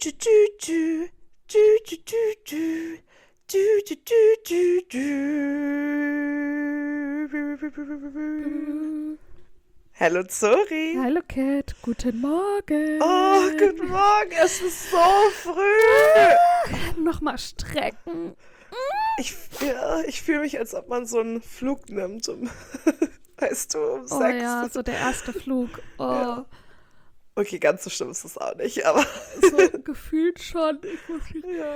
tü, tü, tü. Tü, tü, tü, tü. Tü, tü, tü, tü, tü. Hallo Zori. Hallo Cat, guten Oh, Morgen. guten Morgen. Es ist so früh. Nochmal strecken. Ich fühle mich, als ob man so einen Flug nimmt, weißt du, um Oh 6. ja, so der erste Flug. Oh, Ja. Okay, ganz so schlimm ist es auch nicht, aber so gefühlt schon. Ich muss ja.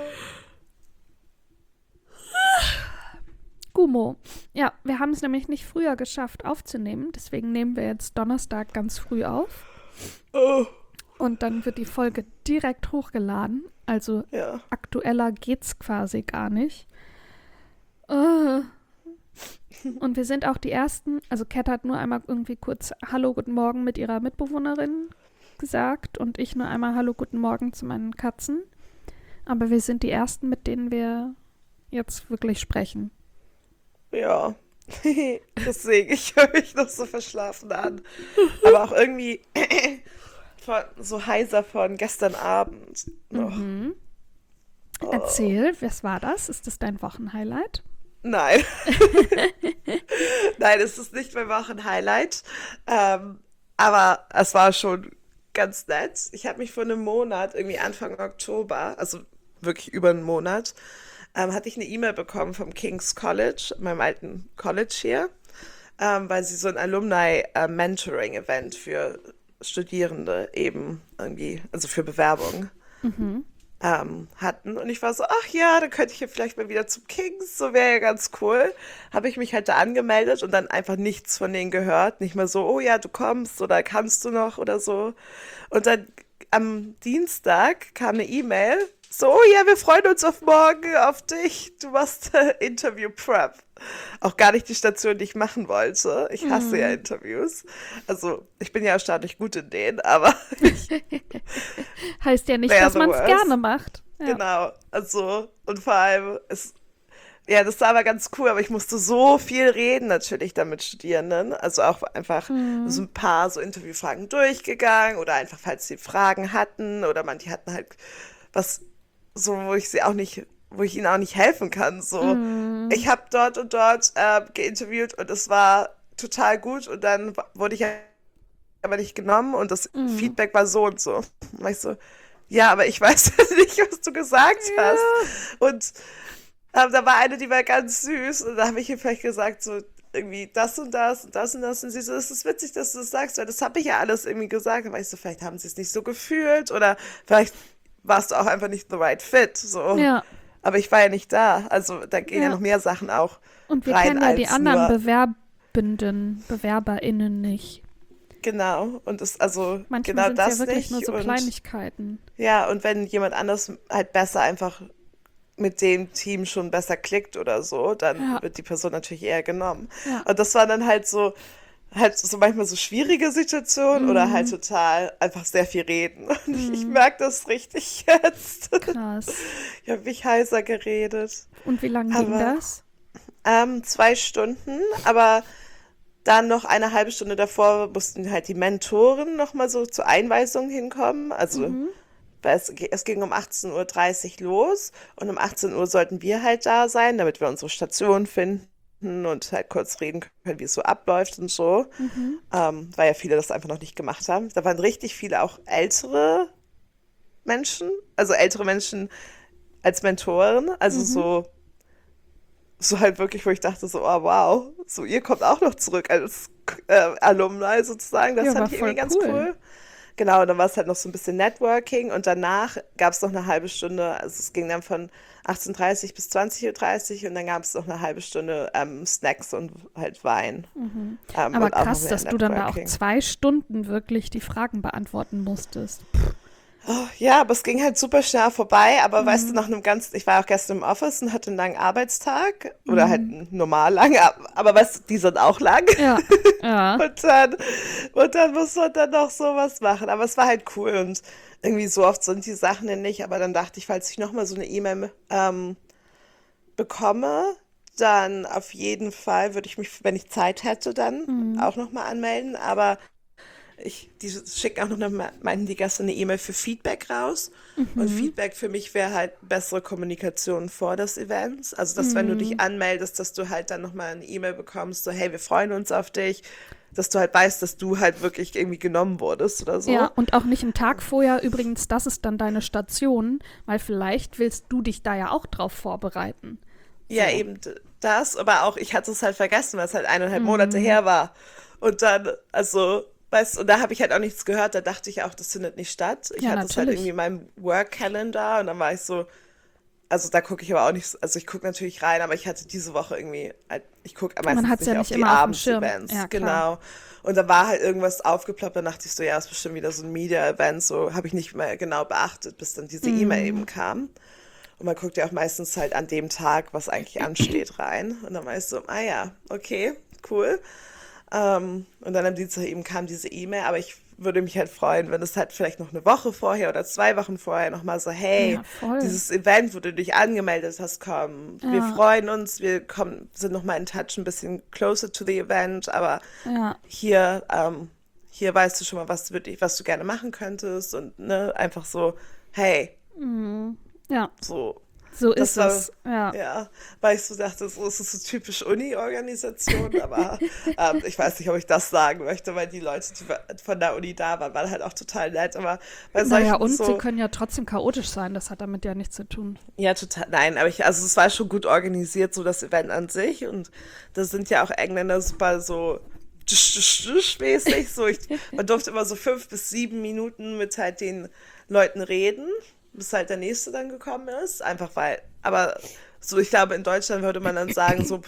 Gummo. Ja, wir haben es nämlich nicht früher geschafft aufzunehmen. Deswegen nehmen wir jetzt Donnerstag ganz früh auf. Oh, Und dann wird die Folge direkt hochgeladen. Also ja. aktueller geht's quasi gar nicht. Oh. Und wir sind auch die Ersten. Also Cat hat nur einmal irgendwie kurz Hallo, guten Morgen mit ihrer Mitbewohnerin gesagt. Und ich nur einmal Hallo, guten Morgen zu meinen Katzen. Aber wir sind die Ersten, mit denen wir jetzt wirklich sprechen. Ja. Deswegen, ich höre mich noch so verschlafen an. Aber auch irgendwie so heiser von gestern Abend noch. Mhm. Oh. Erzähl, was war das? Ist das dein Wochenhighlight? Nein. Nein, es ist nicht mein Wochenhighlight. Aber es war schon ganz nett. Ich habe mich vor einem Monat, irgendwie Anfang Oktober, also wirklich über einen Monat, hatte ich eine E-Mail bekommen vom King's College, meinem alten College hier, weil sie so ein Alumni-Mentoring-Event für Studierende eben irgendwie, also für Bewerbung Mhm. hatten. Und ich war so, ach ja, dann könnte ich ja vielleicht mal wieder zum Kings, so wäre ja ganz cool. Habe ich mich halt da angemeldet und dann einfach nichts von denen gehört. Nicht mal so, oh ja, du kommst oder kannst du noch oder so. Und dann am Dienstag kam eine E-Mail, so, oh ja, wir freuen uns auf morgen, auf dich. Du machst Interview Prep. Auch gar nicht die Station, die ich machen wollte. Ich hasse ja Mhm. Interviews. Also, ich bin ja erstaunlich gut in denen, aber ich Heißt ja nicht, wäre dass the man es worst. gerne macht. Ja. Genau, also, und vor allem, ja, das war aber ganz cool, aber ich musste so viel reden natürlich dann mit Studierenden, also auch einfach so Mhm. ein paar so Interviewfragen durchgegangen oder einfach, falls sie Fragen hatten oder manche hatten halt was, so, wo ich ihnen auch nicht helfen kann, so, Mhm. ich habe dort und dort geinterviewt und es war total gut und dann wurde ich aber nicht genommen und das Mhm. Feedback war so und so. Und ich so, ja, aber ich weiß nicht, was du gesagt hast. Ja. Und da war eine, die war ganz süß und da habe ich ihr vielleicht gesagt, so irgendwie das und das und das und das. Und sie so, es ist witzig, dass du das sagst, weil das habe ich ja alles irgendwie gesagt. Aber ich so, vielleicht haben sie es nicht so gefühlt oder vielleicht warst du auch einfach nicht the right fit. So. Ja. Aber ich war ja nicht da. Also da gehen ja Ja. noch mehr Sachen auch Und wir rein kennen ja die als anderen nur, BewerberInnen nicht. genau. Und es, also Manchmal genau sind es ja das wirklich nur nicht. so Und Kleinigkeiten. ja, und wenn jemand anders halt besser einfach mit dem Team schon besser klickt oder so, dann Ja. wird die Person natürlich eher genommen. Ja. Und das waren dann halt so manchmal so schwierige Situationen oder halt Mhm. total einfach sehr viel reden. Und ich Mhm. merke das richtig jetzt. Krass. Ich habe mich heiser geredet. Und wie lang ging Aber das? 2 Stunden, aber dann noch eine halbe Stunde davor mussten halt die Mentoren nochmal so zur Einweisung hinkommen. Also Mhm. weil es ging um 18:30 Uhr los und um 18 Uhr sollten wir halt da sein, damit wir unsere Station finden und halt kurz reden können, wie es so abläuft und so. Mhm. Weil ja viele das einfach noch nicht gemacht haben. Da waren richtig viele auch ältere Menschen, also ältere Menschen als Mentoren, also Mhm. so halt wirklich, wo ich dachte so, oh wow, so ihr kommt auch noch zurück als Alumni sozusagen. Das Ja, war fand ich irgendwie voll ganz cool. cool. Genau, und dann war es halt noch so ein bisschen Networking und danach gab es noch eine halbe Stunde, also es ging dann von 18:30 bis 20:30 und dann gab es noch eine halbe Stunde Snacks und halt Wein Mhm. Aber und auch noch krass, mehr dass du dann da auch Networking. 2 Stunden wirklich die Fragen beantworten musstest. Oh, ja, aber es ging halt super schnell vorbei, aber weißt du, Mhm. ich war auch gestern im Office und hatte einen langen Arbeitstag oder halt Mhm. einen normal lang, aber weißt du, die sind auch lang. Ja, ja. Und dann, und dann muss man dann noch sowas machen. Aber es war halt cool und irgendwie so oft sind die Sachen ja nicht. Aber dann dachte ich, falls ich nochmal so eine E-Mail bekomme, dann auf jeden Fall würde ich mich, wenn ich Zeit hätte, dann Mhm. auch nochmal anmelden. Aber die schicken auch meinten die gestern eine E-Mail für Feedback raus. Und Feedback für mich wäre halt bessere Kommunikation vor des Events. Also, dass wenn du dich anmeldest, dass du halt dann nochmal eine E-Mail bekommst, so, hey, wir freuen uns auf dich. Dass du halt weißt, dass du halt wirklich irgendwie genommen wurdest oder so. Ja, und auch nicht einen Tag vorher. Übrigens, das ist dann deine Station, weil vielleicht willst du dich da ja auch drauf vorbereiten. Ja, So. eben das, aber auch ich hatte es halt vergessen, weil es halt 1,5 Monate her war. Und dann, also, weißt du, und da habe ich halt auch nichts gehört, da dachte ich auch, das findet nicht statt. Ich Ja, hatte es halt irgendwie natürlich. in meinem Work-Calendar und dann war ich so, also da gucke ich aber auch nicht, also ich gucke natürlich rein, aber ich hatte diese Woche irgendwie, ich gucke Man meistens hat es ja nicht auf nicht die immer auf dem Schirm. Abends-Events, Ja, klar. genau. Und da war halt irgendwas aufgeploppt, dann dachte ich so, ja, ist bestimmt wieder so ein Media-Event, so habe ich nicht mehr genau beachtet, bis dann diese E-Mail eben kam. Und man guckt ja auch meistens halt an dem Tag, was eigentlich ansteht, rein. Und dann war ich so, ah ja, okay, cool. Und dann am Dienstag eben kam diese E-Mail, aber ich würde mich halt freuen, wenn es halt vielleicht noch eine Woche vorher oder 2 Wochen vorher nochmal so, hey, Ja, voll. dieses Event, wo du dich angemeldet hast, komm, wir Ja, freuen uns, wir kommen, sind nochmal in Touch, ein bisschen closer to the event, aber ja. hier weißt du schon mal, was du gerne machen könntest und ne, einfach so, hey, Ja, so, so das ist war, es. Ja. ja, weil ich so dachte, so ist es so typisch Uni-Organisation, aber ich weiß nicht, ob ich das sagen möchte, weil die Leute, die von der Uni da waren halt auch total nett, aber bei Naja, solchen und sie so, können ja trotzdem chaotisch sein. Das hat damit ja nichts zu tun. ja, total, nein, aber also es war schon gut organisiert, so das Event an sich und da sind ja auch Engländer super so mäßig, so man durfte immer so 5 bis 7 Minuten mit halt den Leuten reden, bis halt der nächste dann gekommen ist, einfach weil, aber so, ich glaube, in Deutschland würde man dann sagen, so,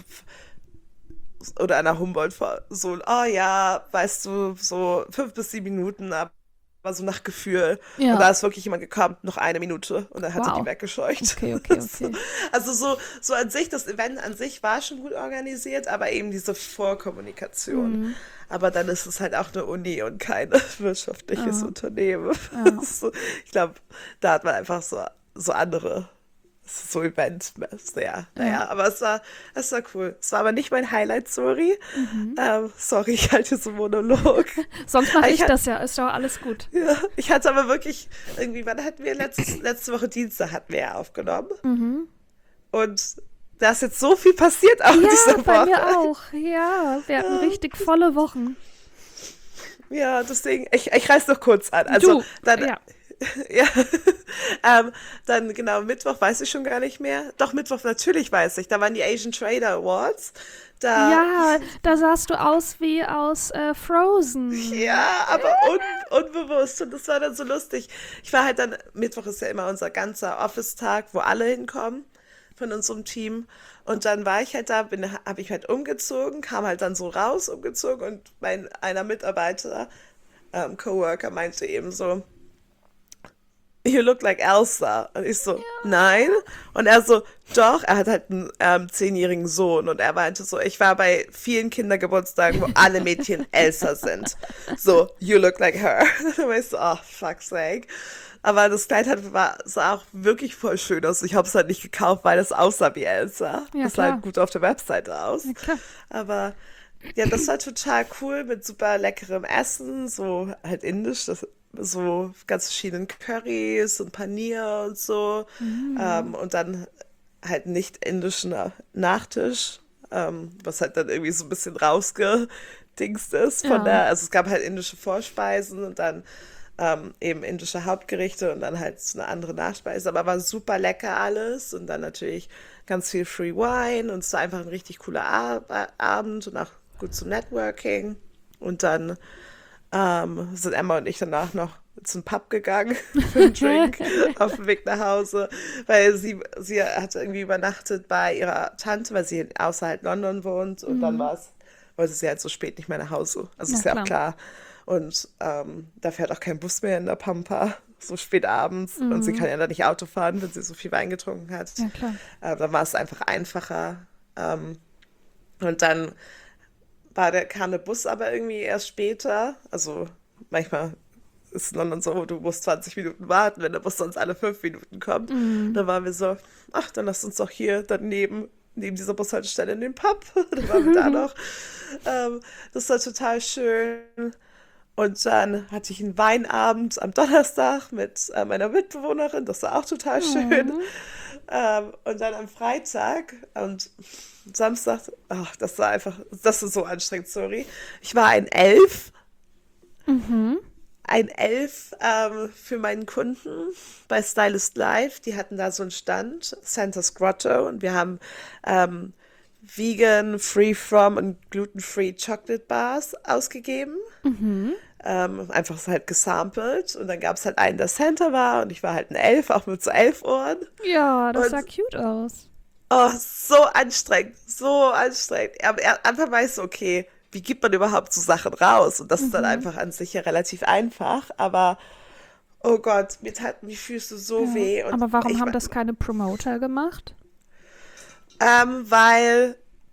oder an der Humboldt, so, oh ja, weißt du, so 5 bis 7 Minuten, aber so nach Gefühl. Und da Ja, ist wirklich jemand gekommen, noch 1 Minute und dann hat er die wow. weggescheucht. Okay, okay, So, okay. also so an sich, das Event an sich war schon gut organisiert, aber eben diese Vorkommunikation. Aber dann ist es halt auch eine Uni und kein wirtschaftliches Ja, Unternehmen. ja. So, ich glaube, da hat man einfach so andere so Event, ja, Ja. naja, aber es war cool. Es war aber nicht mein Highlight, sorry. Sorry, ich halte hier so einen Monolog. Sonst mache Aber ich das ja. Ist doch alles gut. ja, ich hatte aber wirklich, irgendwie, wann hatten wir letzte Woche Dienstag hatten wir ja aufgenommen. Und da ist jetzt so viel passiert auch Ja, diese bei Woche. mir auch. Ja, wir hatten richtig volle Wochen. Ja, deswegen, ich reiß noch kurz an. Also Du, dann, ja. ja, dann genau, Mittwoch weiß ich schon gar nicht mehr. Doch, Mittwoch natürlich weiß ich. Da waren die Asian Trader Awards. Da, Ja, da sahst du aus wie aus Frozen. ja, aber unbewusst. Und das war dann so lustig. Ich war halt dann, Mittwoch ist ja immer unser ganzer Office-Tag, wo alle hinkommen von unserem Team. Und dann war ich halt da, habe ich halt umgezogen, kam halt dann so raus, umgezogen und einer Mitarbeiter, Coworker, meinte eben so, You look like Elsa. Und ich so, nein. Und er so, doch, er hat halt einen 10-jährigen Sohn. Und er meinte so, ich war bei vielen Kindergeburtstagen, wo alle Mädchen Elsa sind. So, you look like her. Und ich so, oh, fuck's sake. Aber das Kleid sah auch wirklich voll schön aus. Ich habe es halt nicht gekauft, weil es aussah wie Elsa. Ja, Das sah halt klar. gut auf der Webseite aus. Ja, klar. Aber ja, das war total cool mit super leckerem Essen, so halt indisch, so ganz verschiedenen Currys und Panier und so. Und dann halt nicht indischen Nachtisch, was halt dann irgendwie so ein bisschen rausgedingst ist von Ja. also es gab halt indische Vorspeisen und dann eben indische Hauptgerichte und dann halt so eine andere Nachspeise, aber war super lecker alles und dann natürlich ganz viel Free Wine und es war einfach ein richtig cooler Abend und auch gut zum Networking und dann sind Emma und ich danach noch zum Pub gegangen für einen Drink auf dem Weg nach Hause, weil sie hat irgendwie übernachtet bei ihrer Tante, weil sie außerhalb London wohnt und dann wollte sie halt so spät nicht mehr nach Hause. Also Na ist ja auch klar. klar. Und da fährt auch kein Bus mehr in der Pampa, so spät abends. Und sie kann ja dann nicht Auto fahren, wenn sie so viel Wein getrunken hat. Ja, klar. Dann war es einfach einfacher. Und dann kam der Bus aber irgendwie erst später. Also manchmal ist in London so, du musst 20 Minuten warten, wenn der Bus sonst alle 5 Minuten kommt. Dann waren wir so, ach, dann lass uns doch hier daneben neben dieser Bushaltestelle in den Pub. Dann waren wir da noch. Das war total schön. Und dann hatte ich einen Weinabend am Donnerstag mit meiner Mitbewohnerin, das war auch total schön. Oh. Und dann am Freitag und Samstag, ach, das ist so anstrengend, sorry. Ich war Mhm. ein Elf für meinen Kunden bei Stylist Live. Die hatten da so einen Stand, Santa's Grotto, und wir haben ähm, Vegan, Free From und Gluten-Free Chocolate Bars ausgegeben. Mhm. Einfach so halt gesampelt. Und dann gab es halt einen, der Santa war, und ich war halt ein Elf, auch mit so Elfohren. Ja, das sah Und cute aus. oh, so anstrengend, so anstrengend. Aber Anfang war ich so, okay, wie gibt man überhaupt so Sachen raus? Und das ist dann Mhm. einfach an sich ja relativ einfach. Aber oh Gott, mir taten die Füße so Ja. weh. Und Aber warum ich, haben das keine Promoter gemacht? weil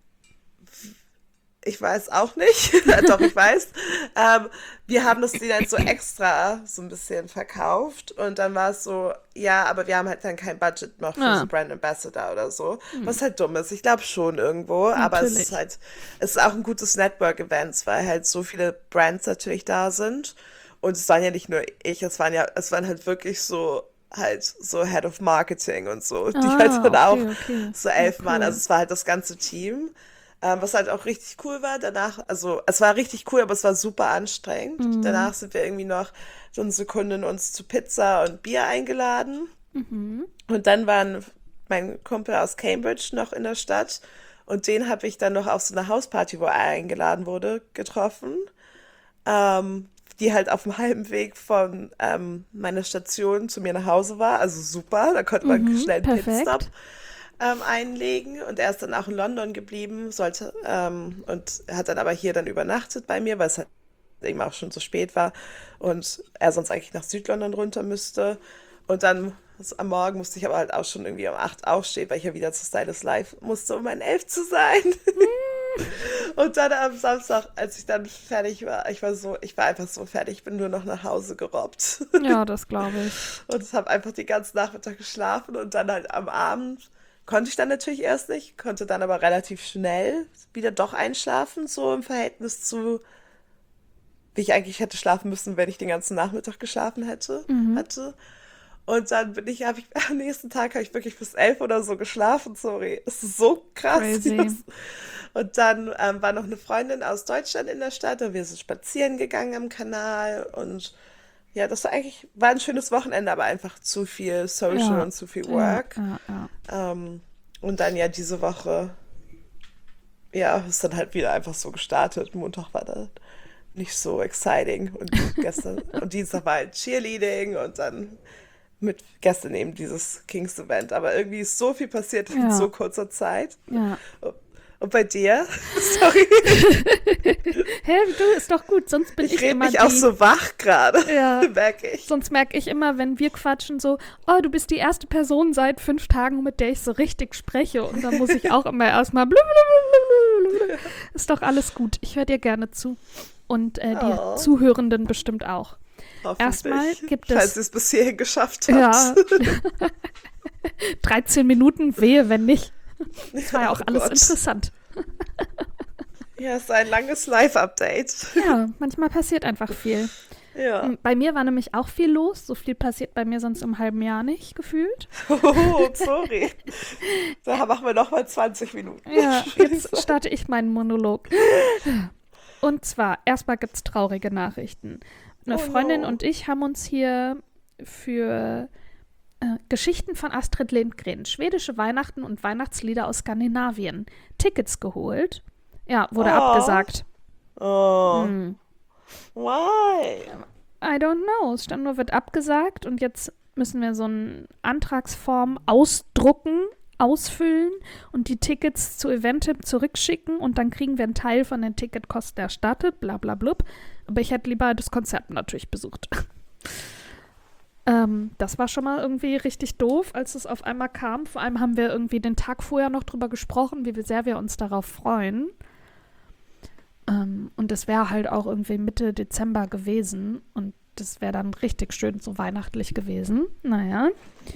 ich weiß auch nicht, doch ich weiß, ähm, wir haben das denen halt so extra so ein bisschen verkauft und dann war es so, ja, aber wir haben halt dann kein Budget noch für so Ah, Brand Ambassador oder so, hm. was halt dumm ist. Ich glaube schon irgendwo, aber Natürlich. es ist auch ein gutes Network-Event, weil halt so viele Brands natürlich da sind und es waren ja nicht nur ich, es waren halt wirklich so halt so Head of Marketing und so, die halt Ah, dann auch okay, okay. so Ja, 11 waren. Also cool. es war halt das ganze Team. Was halt auch richtig cool war danach, also es war richtig cool, aber es war super anstrengend. Mhm. Danach sind wir irgendwie noch so eine Sekunde uns zu Pizza und Bier eingeladen. Mhm. Und dann waren mein Kumpel aus Cambridge noch in der Stadt. Und den habe ich dann noch auf so eine Hausparty, wo er eingeladen wurde, getroffen. Die halt auf dem halben Weg von meiner Station zu mir nach Hause war. Also super, da konnte man Mhm. schnell einen Pitstop Perfekt. einlegen und er ist dann auch in London geblieben, und er hat dann aber hier dann übernachtet bei mir, weil es halt eben auch schon so spät war und er sonst eigentlich nach Südlondon runter müsste. Und dann am Morgen musste ich aber halt auch schon irgendwie um 8 aufstehen, weil ich ja wieder zu Stylist Live musste, um ein Elf zu sein. Hm. Und dann am Samstag, als ich dann fertig war, ich war einfach so fertig, ich bin nur noch nach Hause gerobbt. Ja, das glaube ich. Und habe einfach den ganzen Nachmittag geschlafen und dann halt am Abend konnte ich dann natürlich erst nicht, konnte dann aber relativ schnell wieder doch einschlafen, so im Verhältnis zu, wie ich eigentlich hätte schlafen müssen, wenn ich den ganzen Nachmittag geschlafen Mhm. hatte. Und dann am nächsten Tag habe ich wirklich bis 11 oder so geschlafen, sorry. Es ist so krass. Crazy. Und dann war noch eine Freundin aus Deutschland in der Stadt und wir sind spazieren gegangen am Kanal und ja, war ein schönes Wochenende, aber einfach zu viel Social Ja, und zu viel ja, Work. ja, ja. Ähm, und dann ja diese Woche, ja, ist dann halt wieder einfach so gestartet. Montag war dann nicht so exciting und gestern und Dienstag war halt Cheerleading und dann mit gestern eben dieses Kings Event. Aber irgendwie ist so viel passiert in Ja, so kurzer Zeit. ja. Und bei dir? Sorry, Hä, du, ist doch gut, sonst bin ich ich rede immer mich auch die. so wach gerade, Ja, merke ich. sonst merke ich immer, wenn wir quatschen, so, oh, du bist die erste Person seit 5 Tagen, mit der ich so richtig spreche. Und dann muss ich auch immer erstmal blablabla. Ist doch alles gut. Ich höre dir gerne zu. Und die Oh, Zuhörenden bestimmt auch. Erstmal hoffentlich, gibt falls es, ihr es bis hierhin geschafft habt. ja, 13 Minuten, wehe, wenn nicht. Das war ja Oh auch alles Gott. interessant. Ja, es ist ein langes Live-Update. Ja, manchmal passiert einfach viel. Ja. Bei mir war nämlich auch viel los. So viel passiert bei mir sonst im halben Jahr nicht, gefühlt. Oh, sorry. Da machen wir noch mal 20 Minuten. Ja, jetzt starte ich meinen Monolog. Und zwar, erstmal gibt es traurige Nachrichten. Eine Oh Freundin no. und ich haben uns hier für Geschichten von Astrid Lindgren, schwedische Weihnachten und Weihnachtslieder aus Skandinavien, Tickets geholt. Ja, wurde Oh. abgesagt. Oh. Hm. Why? I don't know. Es stand nur, wird abgesagt und jetzt müssen wir so eine Antragsform ausdrucken, ausfüllen und die Tickets zu Eventim zurückschicken und dann kriegen wir einen Teil von den Ticketkosten erstattet, bla bla blub. Aber ich hätte lieber das Konzert natürlich besucht. Das war schon mal irgendwie richtig doof, als es auf einmal kam. Vor allem haben wir irgendwie den Tag vorher noch drüber gesprochen, wie sehr wir uns darauf freuen. Und es wäre halt auch irgendwie Mitte Dezember gewesen und das wäre dann richtig schön so weihnachtlich gewesen. Naja.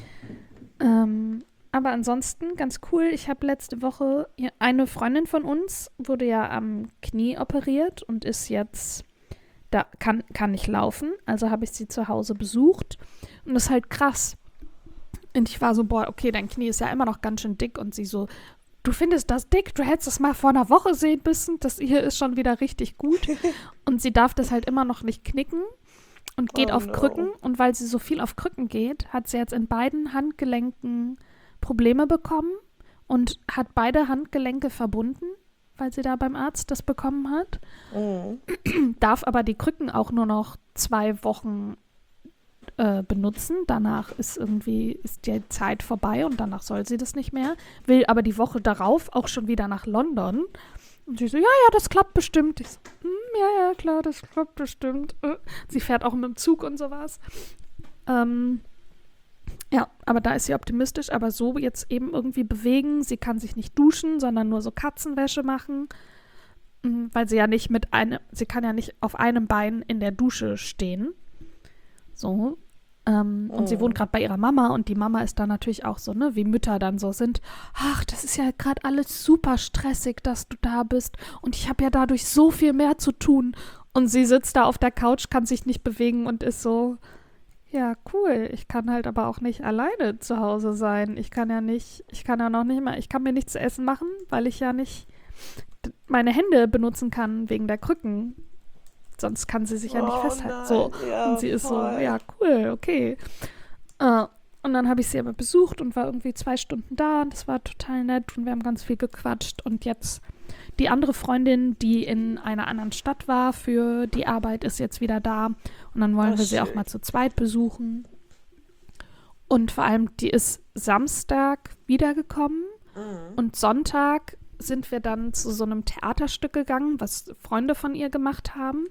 Aber ansonsten ganz cool. Ich habe letzte Woche eine Freundin von uns wurde ja am Knie operiert und ist jetzt da kann nicht laufen, also habe ich sie zu Hause besucht und das ist halt krass. Und ich war so, boah, okay, dein Knie ist ja immer noch ganz schön dick und sie so, du findest das dick, du hättest es mal vor einer Woche sehen müssen, das hier ist schon wieder richtig gut und sie darf das halt immer noch nicht knicken und geht auf Krücken und weil sie so viel auf Krücken geht, hat sie jetzt in beiden Handgelenken Probleme bekommen und hat beide Handgelenke verbunden, weil sie da beim Arzt das bekommen hat. Darf aber die Krücken auch nur noch 2 Wochen benutzen. Danach ist die Zeit vorbei und danach soll sie das nicht mehr. Will aber die Woche darauf auch schon wieder nach London. Und sie so, ja, das klappt bestimmt. Ich so, ja, klar, das klappt bestimmt. Sie fährt auch mit dem Zug und sowas. Ja, aber da ist sie optimistisch. Aber so jetzt eben irgendwie bewegen. Sie kann sich nicht duschen, sondern nur so Katzenwäsche machen. Weil sie sie kann ja nicht auf einem Bein in der Dusche stehen. So. Und sie wohnt gerade bei ihrer Mama und die Mama ist da natürlich auch so, ne, wie Mütter dann so sind. Ach, das ist ja gerade alles super stressig, dass du da bist und ich habe ja dadurch so viel mehr zu tun. Und sie sitzt da auf der Couch, kann sich nicht bewegen und ist so, ja, cool, ich kann halt aber auch nicht alleine zu Hause sein. Ich kann mir nichts zu essen machen, weil ich ja nicht meine Hände benutzen kann wegen der Krücken. Sonst kann sie sich ja nicht festhalten. Nein. So. Ja, und sie ist voll. so, ja, cool, okay. Und dann habe ich sie aber besucht und war irgendwie 2 Stunden da und das war total nett und wir haben ganz viel gequatscht. Und jetzt die andere Freundin, die in einer anderen Stadt war für die Arbeit, ist jetzt wieder da. Und dann wollen wir sie auch mal zu zweit besuchen. Und vor allem, die ist Samstag wiedergekommen und Sonntag sind wir dann zu so einem Theaterstück gegangen, was Freunde von ihr gemacht haben.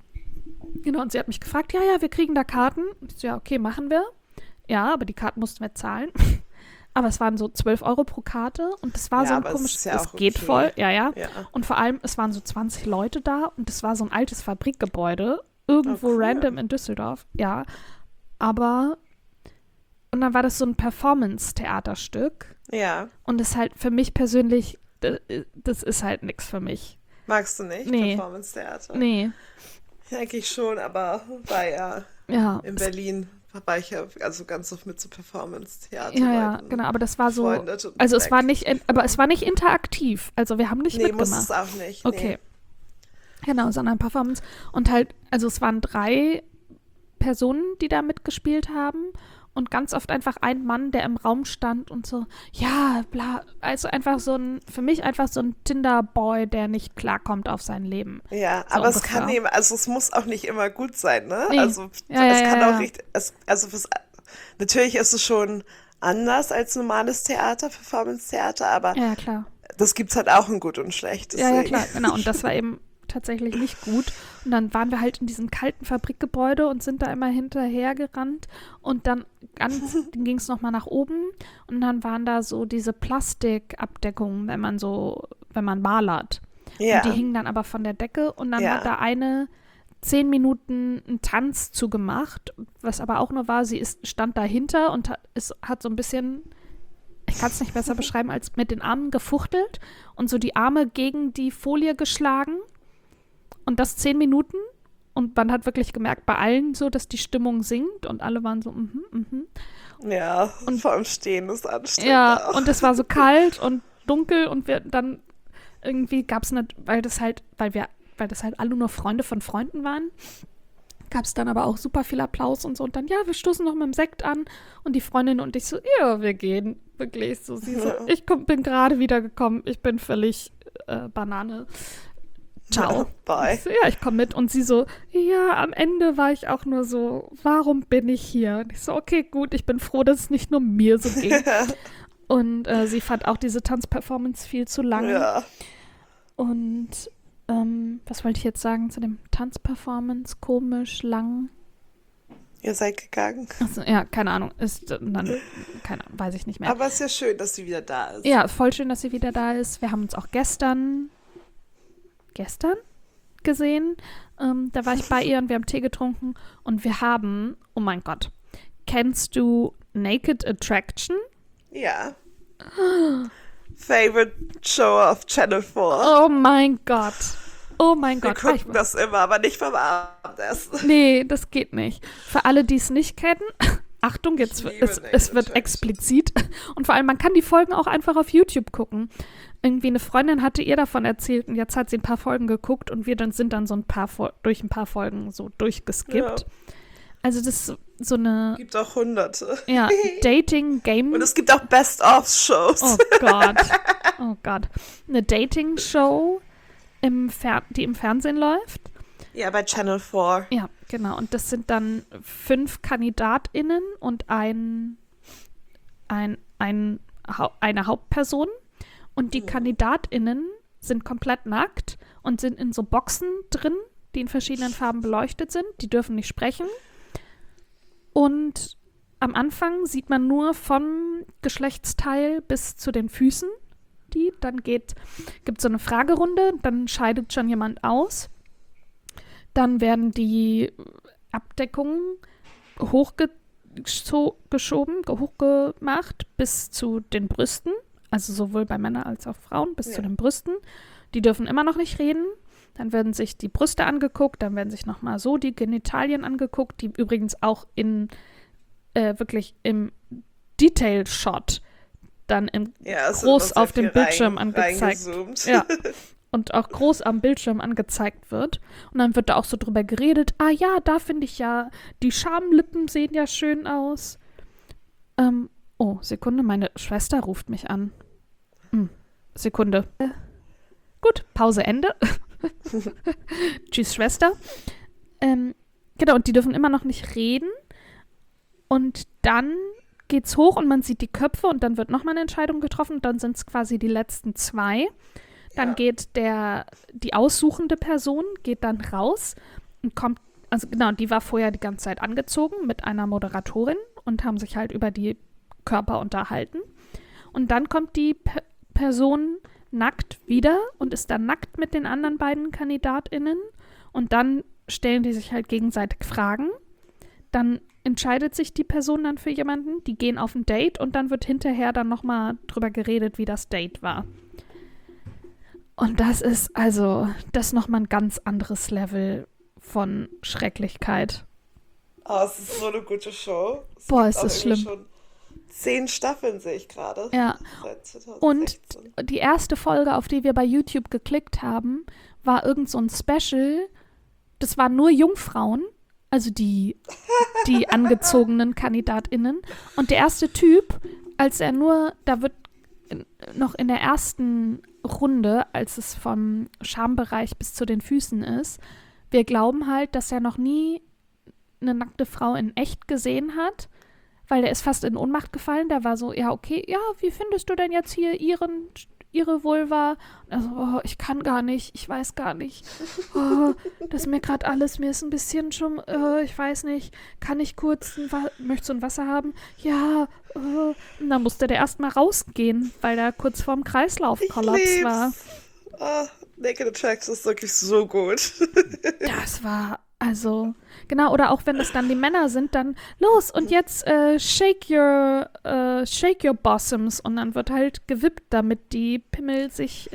Genau, und sie hat mich gefragt, ja, wir kriegen da Karten. Und ich so, ja, okay, machen wir. Ja, aber die Karten mussten wir zahlen. Aber es waren so 12 Euro pro Karte und das war so ein komisches, es geht voll, ja. Und vor allem, es waren so 20 Leute da und es war so ein altes Fabrikgebäude, irgendwo random in Düsseldorf, ja. Aber, und dann war das so ein Performance-Theaterstück. Ja. Und das halt für mich persönlich, das ist halt nichts für mich. Magst du nicht Performance-Theater? Nee. Ja, eigentlich schon, aber war ja in Berlin war ich ja also ganz oft mit so Performance-Theater. Ja, genau, aber das war so, also es war nicht interaktiv, also wir haben nicht mitgemacht. Nee, muss es auch nicht. Okay. Genau, sondern Performance. Und halt, also es waren 3 Personen, die da mitgespielt haben und ganz oft einfach ein Mann, der im Raum stand und so, ja, bla, also einfach für mich einfach so ein Tinder-Boy, der nicht klarkommt auf sein Leben. Ja, so aber ungefähr. es muss auch nicht immer gut sein, ne? Nee. Also es kann auch richtig, natürlich ist es schon anders als normales Theater, Performance-Theater, aber Ja, klar. das gibt's halt auch in gut und schlecht. Ja, klar, genau. Und das war eben tatsächlich nicht gut. Und dann waren wir halt in diesem kalten Fabrikgebäude und sind da immer hinterher gerannt. Und dann ging es nochmal nach oben. Und dann waren da so diese Plastikabdeckungen, wenn man malert. Ja. Und die hingen dann aber von der Decke. Und dann hat da eine 10 Minuten einen Tanz zugemacht, was aber auch nur war, sie stand dahinter und hat so ein bisschen, ich kann es nicht besser beschreiben, als mit den Armen gefuchtelt und so die Arme gegen die Folie geschlagen. Und das 10 Minuten. Und man hat wirklich gemerkt, bei allen so, dass die Stimmung sinkt. Und alle waren so, Ja, und vor allem Stehen ist anstrengend. Ja, auch. und es war so kalt und dunkel. Und wir dann irgendwie gab es nicht, weil das halt alle nur Freunde von Freunden waren, gab es dann aber auch super viel Applaus und so. Und dann, ja, wir stoßen noch mit dem Sekt an. Und die Freundin und ich so, ja, wir gehen. Wirklich so. Sie so, bin gerade wiedergekommen. Ich bin völlig Banane. Ciao. Bye. Ich so, ja, ich komme mit. Und sie so, ja, am Ende war ich auch nur so, warum bin ich hier? Und ich so, okay, gut, ich bin froh, dass es nicht nur mir so ging. Und sie fand auch diese Tanzperformance viel zu lang. Ja. Und was wollte ich jetzt sagen zu dem Tanzperformance? Komisch, lang. Ihr seid gegangen. Also, ja, keine Ahnung. Weiß ich nicht mehr. Aber es ist ja schön, dass sie wieder da ist. Ja, voll schön, dass sie wieder da ist. Wir haben uns auch gestern gesehen. Da war ich bei ihr und wir haben Tee getrunken und wir haben, oh mein Gott, kennst du Naked Attraction? Ja. Favorite Show auf Channel 4. Oh mein Gott. Oh mein Wir Gott. gucken das immer, aber nicht beim Abendessen. Nee, das geht nicht. Für alle, die es nicht kennen, Achtung, Ich jetzt liebe es wird Naked explizit. Und vor allem, man kann die Folgen auch einfach auf YouTube gucken. Irgendwie eine Freundin hatte ihr davon erzählt und jetzt hat sie ein paar Folgen geguckt und sind dann so durch ein paar Folgen so durchgeskippt. Ja, Also das ist so eine, gibt auch Hunderte. ja, Dating-Game. Und es gibt auch Best-of-Shows. Oh Gott. Oh Gott. Eine Dating-Show, die im Fernsehen läuft. Ja, bei Channel 4. Ja, genau. Und das sind dann 5 KandidatInnen und eine Hauptperson. Und die KandidatInnen sind komplett nackt und sind in so Boxen drin, die in verschiedenen Farben beleuchtet sind. Die dürfen nicht sprechen. Und am Anfang sieht man nur vom Geschlechtsteil bis zu den Füßen. Dann gibt es so eine Fragerunde, dann scheidet schon jemand aus. Dann werden die Abdeckungen hochgemacht bis zu den Brüsten. Also sowohl bei Männern als auch Frauen bis zu den Brüsten. Die dürfen immer noch nicht reden. Dann werden sich die Brüste angeguckt, dann werden sich nochmal so die Genitalien angeguckt, die übrigens auch wirklich im Detail-Shot dann groß auf dem Bildschirm angezeigt. Ja. Und auch groß am Bildschirm angezeigt wird. Und dann wird da auch so drüber geredet, ja, da finde ich ja, die Schamlippen sehen ja schön aus. Oh, Sekunde, meine Schwester ruft mich an. Sekunde. Gut, Pause, Ende. Tschüss, Schwester. Genau, und die dürfen immer noch nicht reden. Und dann geht's hoch und man sieht die Köpfe und dann wird nochmal eine Entscheidung getroffen und dann sind es quasi die letzten 2. Dann geht die aussuchende Person geht dann raus und kommt, also genau, die war vorher die ganze Zeit angezogen mit einer Moderatorin und haben sich halt über die Körper unterhalten. Und dann kommt die Person nackt wieder und ist dann nackt mit den anderen beiden KandidatInnen und dann stellen die sich halt gegenseitig Fragen. Dann entscheidet sich die Person dann für jemanden, die gehen auf ein Date und dann wird hinterher dann nochmal drüber geredet, wie das Date war. Und das ist nochmal ein ganz anderes Level von Schrecklichkeit. Oh, es ist so eine gute Show. Boah, ist das schlimm. Schon 10 Staffeln sehe ich gerade. Ja. Seit 2016. Und die erste Folge, auf die wir bei YouTube geklickt haben, war irgend so ein Special. Das waren nur Jungfrauen, also die angezogenen KandidatInnen. Und der erste Typ, da wird noch in der ersten Runde, als es vom Schambereich bis zu den Füßen ist, wir glauben halt, dass er noch nie eine nackte Frau in echt gesehen hat, weil der ist fast in Ohnmacht gefallen. Der war so, ja, okay, ja, wie findest du denn jetzt hier ihre Vulva? Also, oh, ich kann gar nicht, ich weiß gar nicht. Oh, das ist mir gerade alles, mir ist ein bisschen schon, ich weiß nicht, kann ich kurz, möchtest du ein Wasser haben? Ja, und dann musste der erstmal rausgehen, weil er kurz vorm Kreislaufkollaps war. Oh, Naked Attraction ist wirklich so gut. Das war, also, genau, oder auch wenn das dann die Männer sind, dann los und jetzt shake your bottoms und dann wird halt gewippt, damit die Pimmel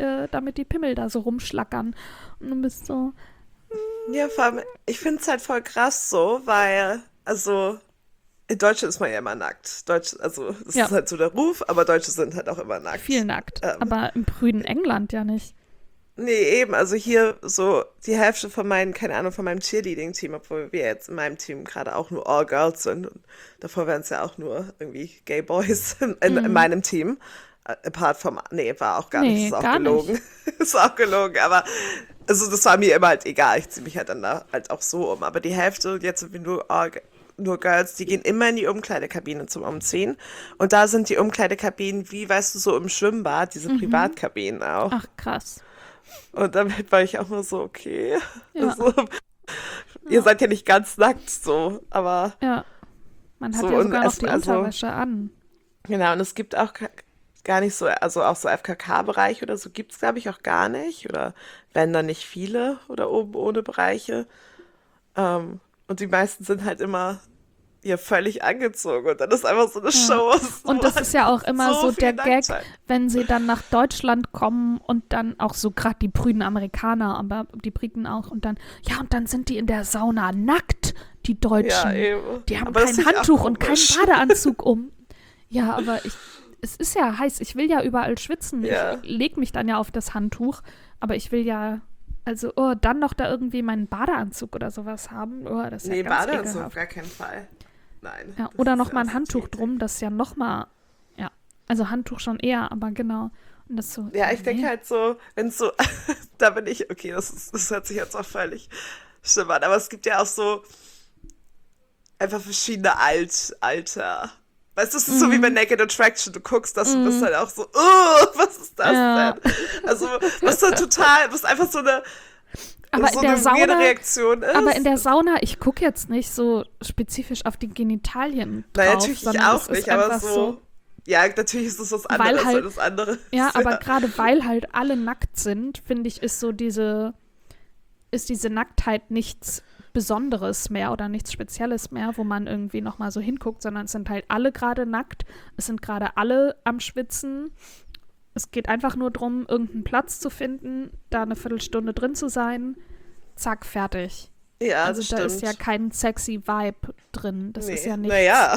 da so rumschlackern und du bist so, Ja, vor allem, ich finde es halt voll krass so, weil, also, in Deutschland ist man ja immer nackt. Das Ja. ist halt so der Ruf, aber Deutsche sind halt auch immer nackt. viel nackt, aber im prüden England ja nicht. Nee, eben, also hier so die Hälfte von meinem Cheerleading-Team, obwohl wir jetzt in meinem Team gerade auch nur All Girls sind. Und davor wären es ja auch nur irgendwie Gay Boys in meinem Team. Apart vom, nee, war auch gar nicht, Nee, ist auch gar gelogen. Ist auch gelogen, aber also das war mir immer halt egal. Ich ziehe mich halt dann da halt auch so um. Aber die Hälfte, jetzt sind wir nur Girls, die gehen immer in die Umkleidekabine zum Umziehen. Und da sind die Umkleidekabinen, wie, weißt du, so im Schwimmbad, diese Privatkabinen auch. Ach, krass. Und damit war ich auch nur so, okay. Ja. Also, ihr seid ja nicht ganz nackt so, aber Ja, man hat so, ja und sogar noch die also, Unterwäsche an. genau, und es gibt auch gar nicht so, also auch so FKK-Bereich oder so gibt es, glaube ich, auch gar nicht. Oder wenn dann nicht viele oder oben ohne Bereiche. Und die meisten sind halt immer ja völlig angezogen und dann ist einfach so eine Ja. Show. Und das ist ja auch immer so viel der Gag, Nacktheit. wenn sie dann nach Deutschland kommen und dann auch so gerade die prüden Amerikaner, aber die Briten auch und dann sind die in der Sauna nackt, die Ja, Deutschen. eben. Die haben Aber das kein finde ich auch Handtuch und keinen komisch. Badeanzug um. Ja, aber es ist ja heiß, ich will ja überall schwitzen. Ja. Ich lege mich dann ja auf das Handtuch, aber ich will ja, also, dann noch da irgendwie meinen Badeanzug oder sowas haben. Das ist ja Nee, ganz Badeanzug auf ekelhaft. gar keinen Fall. Nein. Ja, das oder ist noch ja mal auch ein so Handtuch eklig. drum, das ist ja noch mal, ja, also Handtuch schon eher, aber genau. Und das so, Ja, ich denke nee. halt so, wenn es so, da bin ich, okay, das hört sich jetzt auch völlig schlimm an, aber es gibt ja auch so einfach verschiedene Alter. Weißt du, es ist so wie bei Naked Attraction, du guckst das und bist halt auch so, was ist das Ja. denn? Also, was einfach so eine, Aber so in der eine weirde Sauna, Reaktion aber in ist. der Sauna, ich gucke jetzt nicht so spezifisch auf die Genitalien drauf, Naja, natürlich ich sondern auch es ist nicht, aber einfach so, ja, natürlich ist es was anderes weil halt, als das andere. ja, Ist aber gerade weil halt alle nackt sind, finde ich, ist diese Nacktheit nichts Besonderes mehr oder nichts Spezielles mehr, wo man irgendwie nochmal so hinguckt, sondern es sind halt alle gerade nackt, es sind gerade alle am Schwitzen. Es geht einfach nur darum, irgendeinen Platz zu finden, da eine Viertelstunde drin zu sein, zack, fertig. Ja, Also das da ist ja stimmt. kein sexy Vibe drin. Das ist ja nichts. Naja,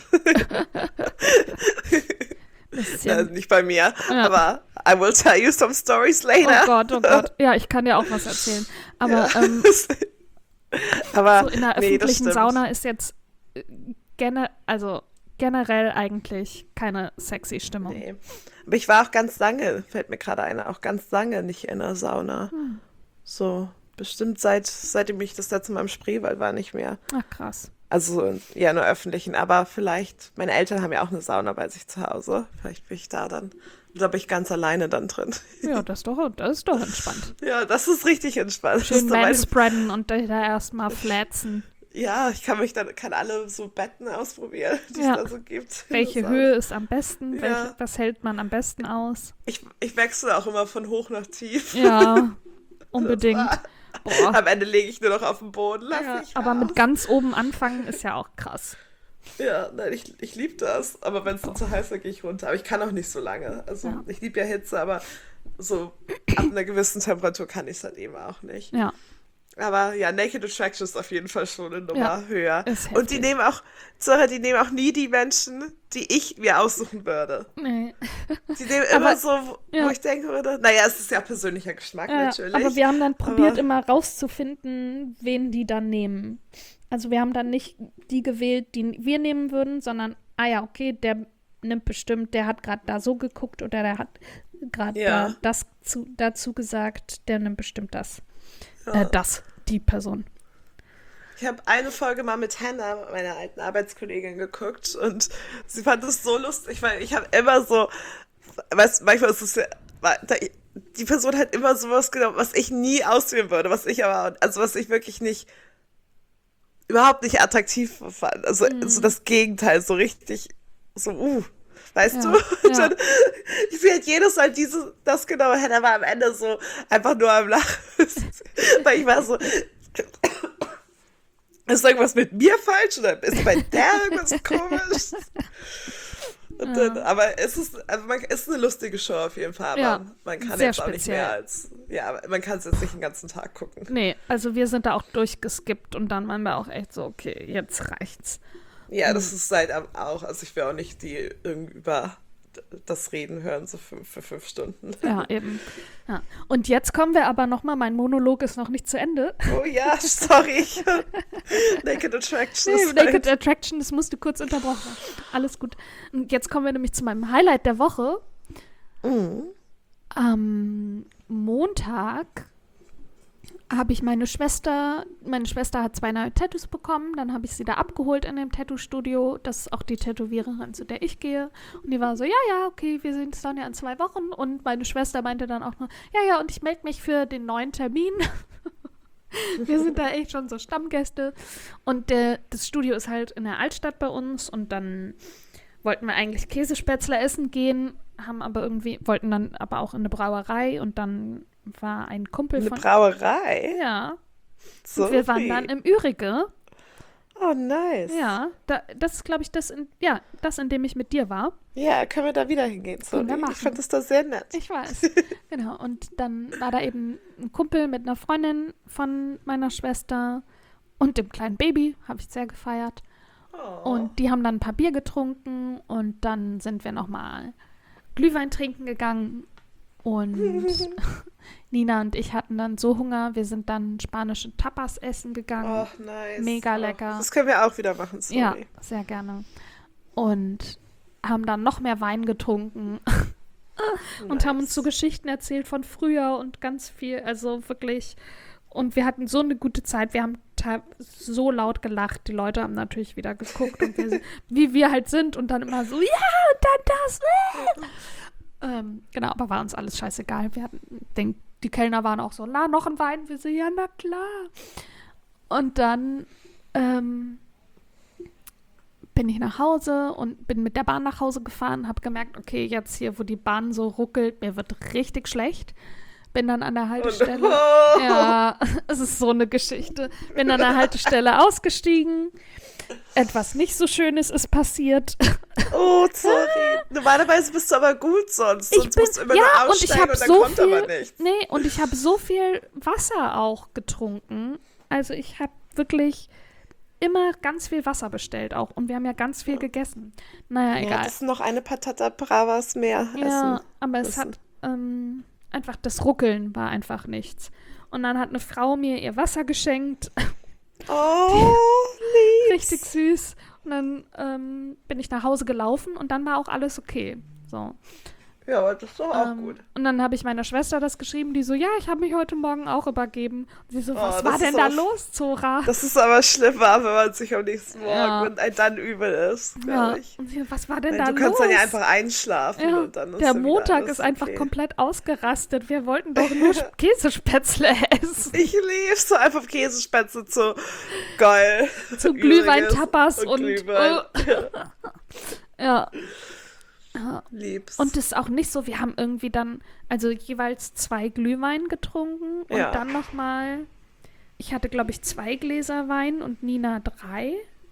Das ist ja, nicht bei mir, Ja. aber I will tell you some stories oh later. Gott, oh Gott. Ja, ich kann dir auch was erzählen. Aber Ja. Aber so in der nee, das öffentlichen stimmt. Sauna ist jetzt generell eigentlich keine sexy Stimmung. Nee. Aber ich war auch ganz lange, fällt mir gerade ein, auch ganz lange nicht in der Sauna. So, bestimmt seitdem ich das letzte Mal im Spreewald war, nicht mehr. Ach, krass. Also ja, nur öffentlichen, aber vielleicht, meine Eltern haben ja auch eine Sauna bei sich zu Hause. Vielleicht bin ich da dann, da bin ich ganz alleine dann drin. Ja, das ist doch entspannt. Ja, das ist richtig entspannt. Das Schön ist so meine, manspreaden und da erstmal flatzen. ja, ich kann alle so Betten ausprobieren, die Ja. es da so gibt. Welche Das Höhe ist am besten? Ja. Was hält man am besten aus? ich wechsle auch immer von hoch nach tief. Ja, unbedingt. Boah. Am Ende lege ich nur noch auf den Boden, lass Ja, mich aber raus. mit ganz oben anfangen ist ja auch krass. Ja, nein, ich liebe das. Aber wenn es dann zu heiß wird, gehe ich runter. Aber ich kann auch nicht so lange. Also Ja. ich liebe ja Hitze, aber so ab einer gewissen Temperatur kann ich es halt eben auch nicht. Ja, Aber ja, Naked Attraction ist auf jeden Fall schon eine Nummer Ja, höher. ist Und die heftig. nehmen auch nie die Menschen, die ich mir aussuchen würde. nee. Die nehmen Aber- immer so, wo ja. ich denken würde, naja, es ist ja persönlicher Geschmack natürlich. Aber wir haben dann probiert, Aber- immer rauszufinden, wen die dann nehmen. Also wir haben dann nicht die gewählt, die wir nehmen würden, sondern, okay, der nimmt bestimmt, der hat gerade da so geguckt oder der hat gerade Ja. dazu gesagt, der nimmt bestimmt das. Ja. Die Person. Ich habe eine Folge mal mit Hannah, meiner alten Arbeitskollegin, geguckt und sie fand es so lustig, weil ich habe immer so, weißt, manchmal ist es ja, die Person hat immer sowas genommen, was ich nie auswählen würde, was ich wirklich nicht, überhaupt nicht attraktiv fand. Also so das Gegenteil, so richtig, so, weißt Ja, du? ja. Und dann, sie hat jedes Mal das genommen, Hannah war am Ende so einfach nur am Lachen. Weil ich war so, ist irgendwas mit mir falsch oder ist bei der irgendwas komisch? Und dann, aber es ist eine lustige Show auf jeden Fall, aber Ja, man kann sehr jetzt auch nicht speziell. mehr man kann es jetzt nicht den ganzen Tag gucken. Nee, also wir sind da auch durchgeskippt und dann waren wir auch echt so, okay, jetzt reicht's. Ja, das ist auch, also ich will auch nicht die irgendwie über das Reden hören, so für 5 Stunden. Ja, eben. Ja. Und jetzt kommen wir aber nochmal, mein Monolog ist noch nicht zu Ende. Oh ja, sorry. Naked Attraction Nee, ist Naked halt, Attraction, das musste kurz unterbrochen werden. Alles gut. Und jetzt kommen wir nämlich zu meinem Highlight der Woche. Am Montag habe ich meine Schwester hat 2 neue Tattoos bekommen, dann habe ich sie da abgeholt in dem Tattoo-Studio, das ist auch die Tätowiererin, zu der ich gehe, und die war so, ja, okay, wir sehen uns dann ja in 2 Wochen, und meine Schwester meinte dann auch nur, ja, und ich melde mich für den neuen Termin. Wir sind da echt schon so Stammgäste, und das Studio ist halt in der Altstadt bei uns, und dann wollten wir eigentlich Käsespätzle essen gehen, wollten dann aber auch in eine Brauerei, und dann war ein Kumpel eine von... Brauerei. Ja, So und wir waren dann im Ürige. Oh, nice. Ja, das ist, glaube ich, das, in dem ich mit dir war. Ja, können wir da wieder hingehen? Können wir Sorry, machen. ich fand das da sehr nett. Ich weiß. Genau. Und dann war da eben ein Kumpel mit einer Freundin von meiner Schwester und dem kleinen Baby. Habe ich sehr gefeiert. Oh. Und die haben dann ein paar Bier getrunken und dann sind wir nochmal Glühwein trinken gegangen. Und Nina und ich hatten dann so Hunger. Wir sind dann spanische Tapas essen gegangen. Oh, nice. Mega lecker. Das können wir auch wieder machen, sorry. Ja, sehr gerne. Und haben dann noch mehr Wein getrunken und haben uns so Geschichten erzählt von früher und ganz viel, also wirklich. Und wir hatten so eine gute Zeit. Wir haben so laut gelacht. Die Leute haben natürlich wieder geguckt, und wie wir halt sind, und dann immer so, ja, und dann das. Genau, aber war uns alles scheißegal. Die Kellner waren auch so, na, noch ein Wein? Wir so, ja, na klar. Und dann bin ich nach Hause und bin mit der Bahn nach Hause gefahren, habe gemerkt, okay, jetzt hier, wo die Bahn so ruckelt, mir wird richtig schlecht. Bin dann an der Haltestelle. Oh. Ja, es ist so eine Geschichte. Bin an der Haltestelle ausgestiegen. Etwas nicht so Schönes ist passiert. Oh, sorry. Normalerweise bist du aber gut sonst. Sonst musst du immer nur und ich aussteigen habe und dann so kommt aber nichts. Nee, und ich habe so viel Wasser auch getrunken. Also ich habe wirklich immer ganz viel Wasser bestellt auch. Und wir haben ja ganz viel gegessen. Naja, Ja, egal. das ist noch eine Patata Bravas mehr Ja, essen. aber es hat einfach, das Ruckeln war einfach nichts. Und dann hat eine Frau mir ihr Wasser geschenkt. Oh, lieb. Richtig süß. Und dann bin ich nach Hause gelaufen und dann war auch alles okay. So. Ja, aber das ist doch auch gut. Und dann habe ich meiner Schwester das geschrieben, die so, ja, ich habe mich heute Morgen auch übergeben. Und sie so, was das war ist denn da aber- los, Zora? Das ist aber schlimmer, wenn man sich am nächsten Morgen, Ja. wenn ein dann übel ist, Ja. glaube ich. Und sie, was war denn Weil da du los? kannst dann ja einfach einschlafen Ja, und dann ist der dann wieder Montag alles ist einfach okay. komplett ausgerastet. Wir wollten doch nur Käsespätzle essen. Ich liebe so einfach Käsespätzle zu geil. Zu Übrigens. Glühwein-Tapas und Glühwein. ja. Lieb's. Und es ist auch nicht so, wir haben irgendwie dann, also jeweils 2 Glühwein getrunken und Ja. dann nochmal, ich hatte, glaube ich, 2 Gläser Wein und Nina 3.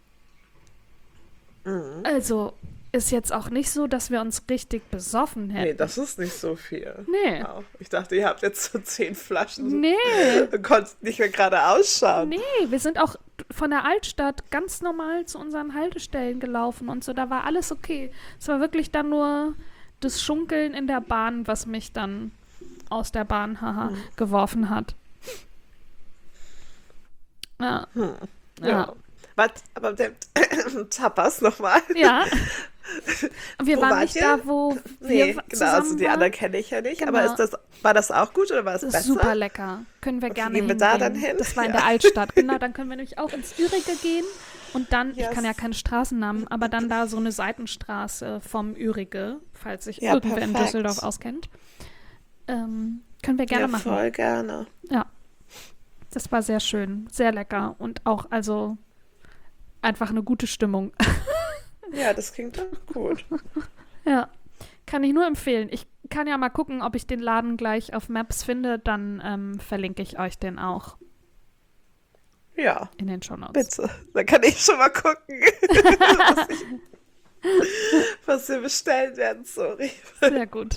Also ist jetzt auch nicht so, dass wir uns richtig besoffen hätten. Nee, das ist nicht so viel. Nee. Wow. Ich dachte, ihr habt jetzt so 10 Flaschen Nee, und konntet nicht mehr gerade ausschauen. nee, wir sind auch von der Altstadt ganz normal zu unseren Haltestellen gelaufen und so, da war alles okay. Es war wirklich dann nur das Schunkeln in der Bahn, was mich dann aus der Bahn geworfen hat. Ja. Ja. Was, aber der Tapas nochmal. Ja. Wir Wo waren wart nicht ihr? da, wo Nee, wir genau, zusammen also die waren. anderen kenne ich ja nicht. Genau. Aber war das auch gut oder war es Das besser? ist super lecker. Können wir gerne gehen wir hingehen. da dann hin? Das war in Ja. der Altstadt. Genau, dann können wir nämlich auch ins Ürige gehen. Und dann, ich Yes. kann ja keine Straßennamen, aber dann da so eine Seitenstraße vom Ürige, falls sich Ja, irgendwer in perfekt. Düsseldorf auskennt. Können wir gerne Ja, machen. voll gerne. Ja. Das war sehr schön, sehr lecker und auch, also, einfach eine gute Stimmung. Ja, das klingt doch gut. Ja, kann ich nur empfehlen. Ich kann ja mal gucken, ob ich den Laden gleich auf Maps finde, dann verlinke ich euch den auch Ja, in den Shownotes. bitte. Dann kann ich schon mal gucken, was wir bestellen werden. Sorry. Sehr gut.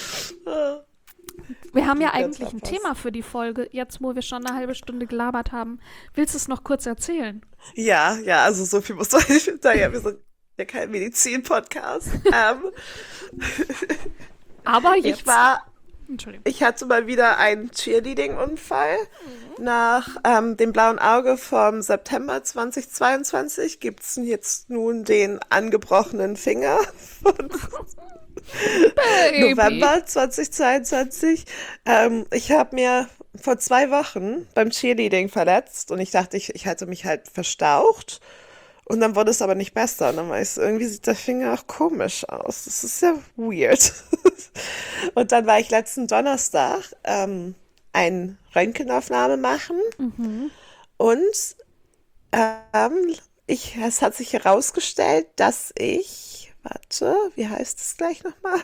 Wir haben ja Ganz eigentlich ein Tapas. Thema für die Folge, jetzt wo wir schon eine halbe Stunde gelabert haben. Willst du es noch kurz erzählen? Ja, also so viel muss man nicht hinterher. Wir sind ja kein Medizin-Podcast. Aber jetzt. Entschuldigung. Ich hatte mal wieder einen Cheerleading-Unfall. Nach dem blauen Auge vom September 2022 gibt es jetzt nun den angebrochenen Finger von November 2022. Ich habe mir vor 2 Wochen beim Cheerleading verletzt und ich dachte, ich hatte mich halt verstaucht. Und dann wurde es aber nicht besser. Und dann war ich so, irgendwie sieht der Finger auch komisch aus. Das ist ja weird. Und dann war ich letzten Donnerstag eine Röntgenaufnahme machen. Und es hat sich herausgestellt, dass ich, warte, wie heißt es gleich nochmal?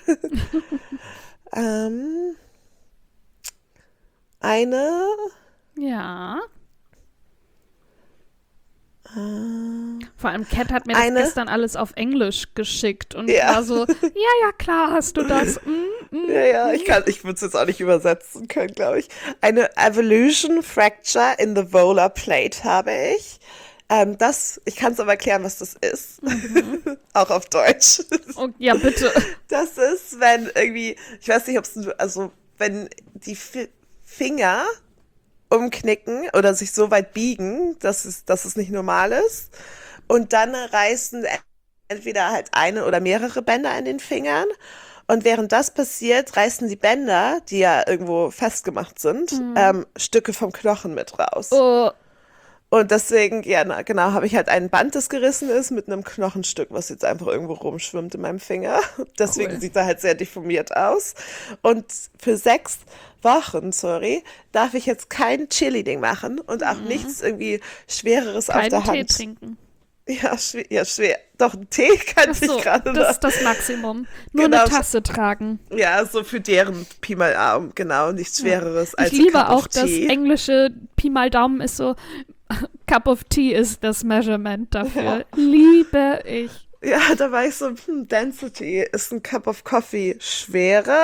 eine Ja. Vor allem Kat hat mir das gestern alles auf Englisch geschickt und Ja. war so, ja, klar hast du das. Ja, ich würde es jetzt auch nicht übersetzen können, glaube ich. Eine Evolution Fracture in the Volar Plate habe ich. Ich kann es aber erklären, was das ist. Auch auf Deutsch. Und, ja, bitte. Das ist, wenn irgendwie, ich weiß nicht, ob es, also wenn die Finger umknicken oder sich so weit biegen, dass es nicht normal ist. Und dann reißen entweder halt eine oder mehrere Bänder an den Fingern. Und während das passiert, reißen die Bänder, die ja irgendwo festgemacht sind, Stücke vom Knochen mit raus. Oh, Und deswegen, ja, genau, habe ich halt ein Band, das gerissen ist, mit einem Knochenstück, was jetzt einfach irgendwo rumschwimmt in meinem Finger. Deswegen Cool. sieht er halt sehr deformiert aus. Und für 6 Wochen, darf ich jetzt kein Chili-Ding machen und auch nichts irgendwie Schwereres auf keinen der Tee Hand. trinken. Ja, schwer. Doch, einen Tee kann Ach ich so, gerade das noch. ist das Maximum. Nur Genau. eine Tasse tragen. Ja, so für deren Pi mal Arm, genau, nichts Schwereres als Ich ein liebe Cup auch of das Tea. englische Pi mal Daumen ist so, Cup of Tea ist das Measurement dafür. Liebe ich. Ja, da war ich so, Density ist ein Cup of Coffee schwerer.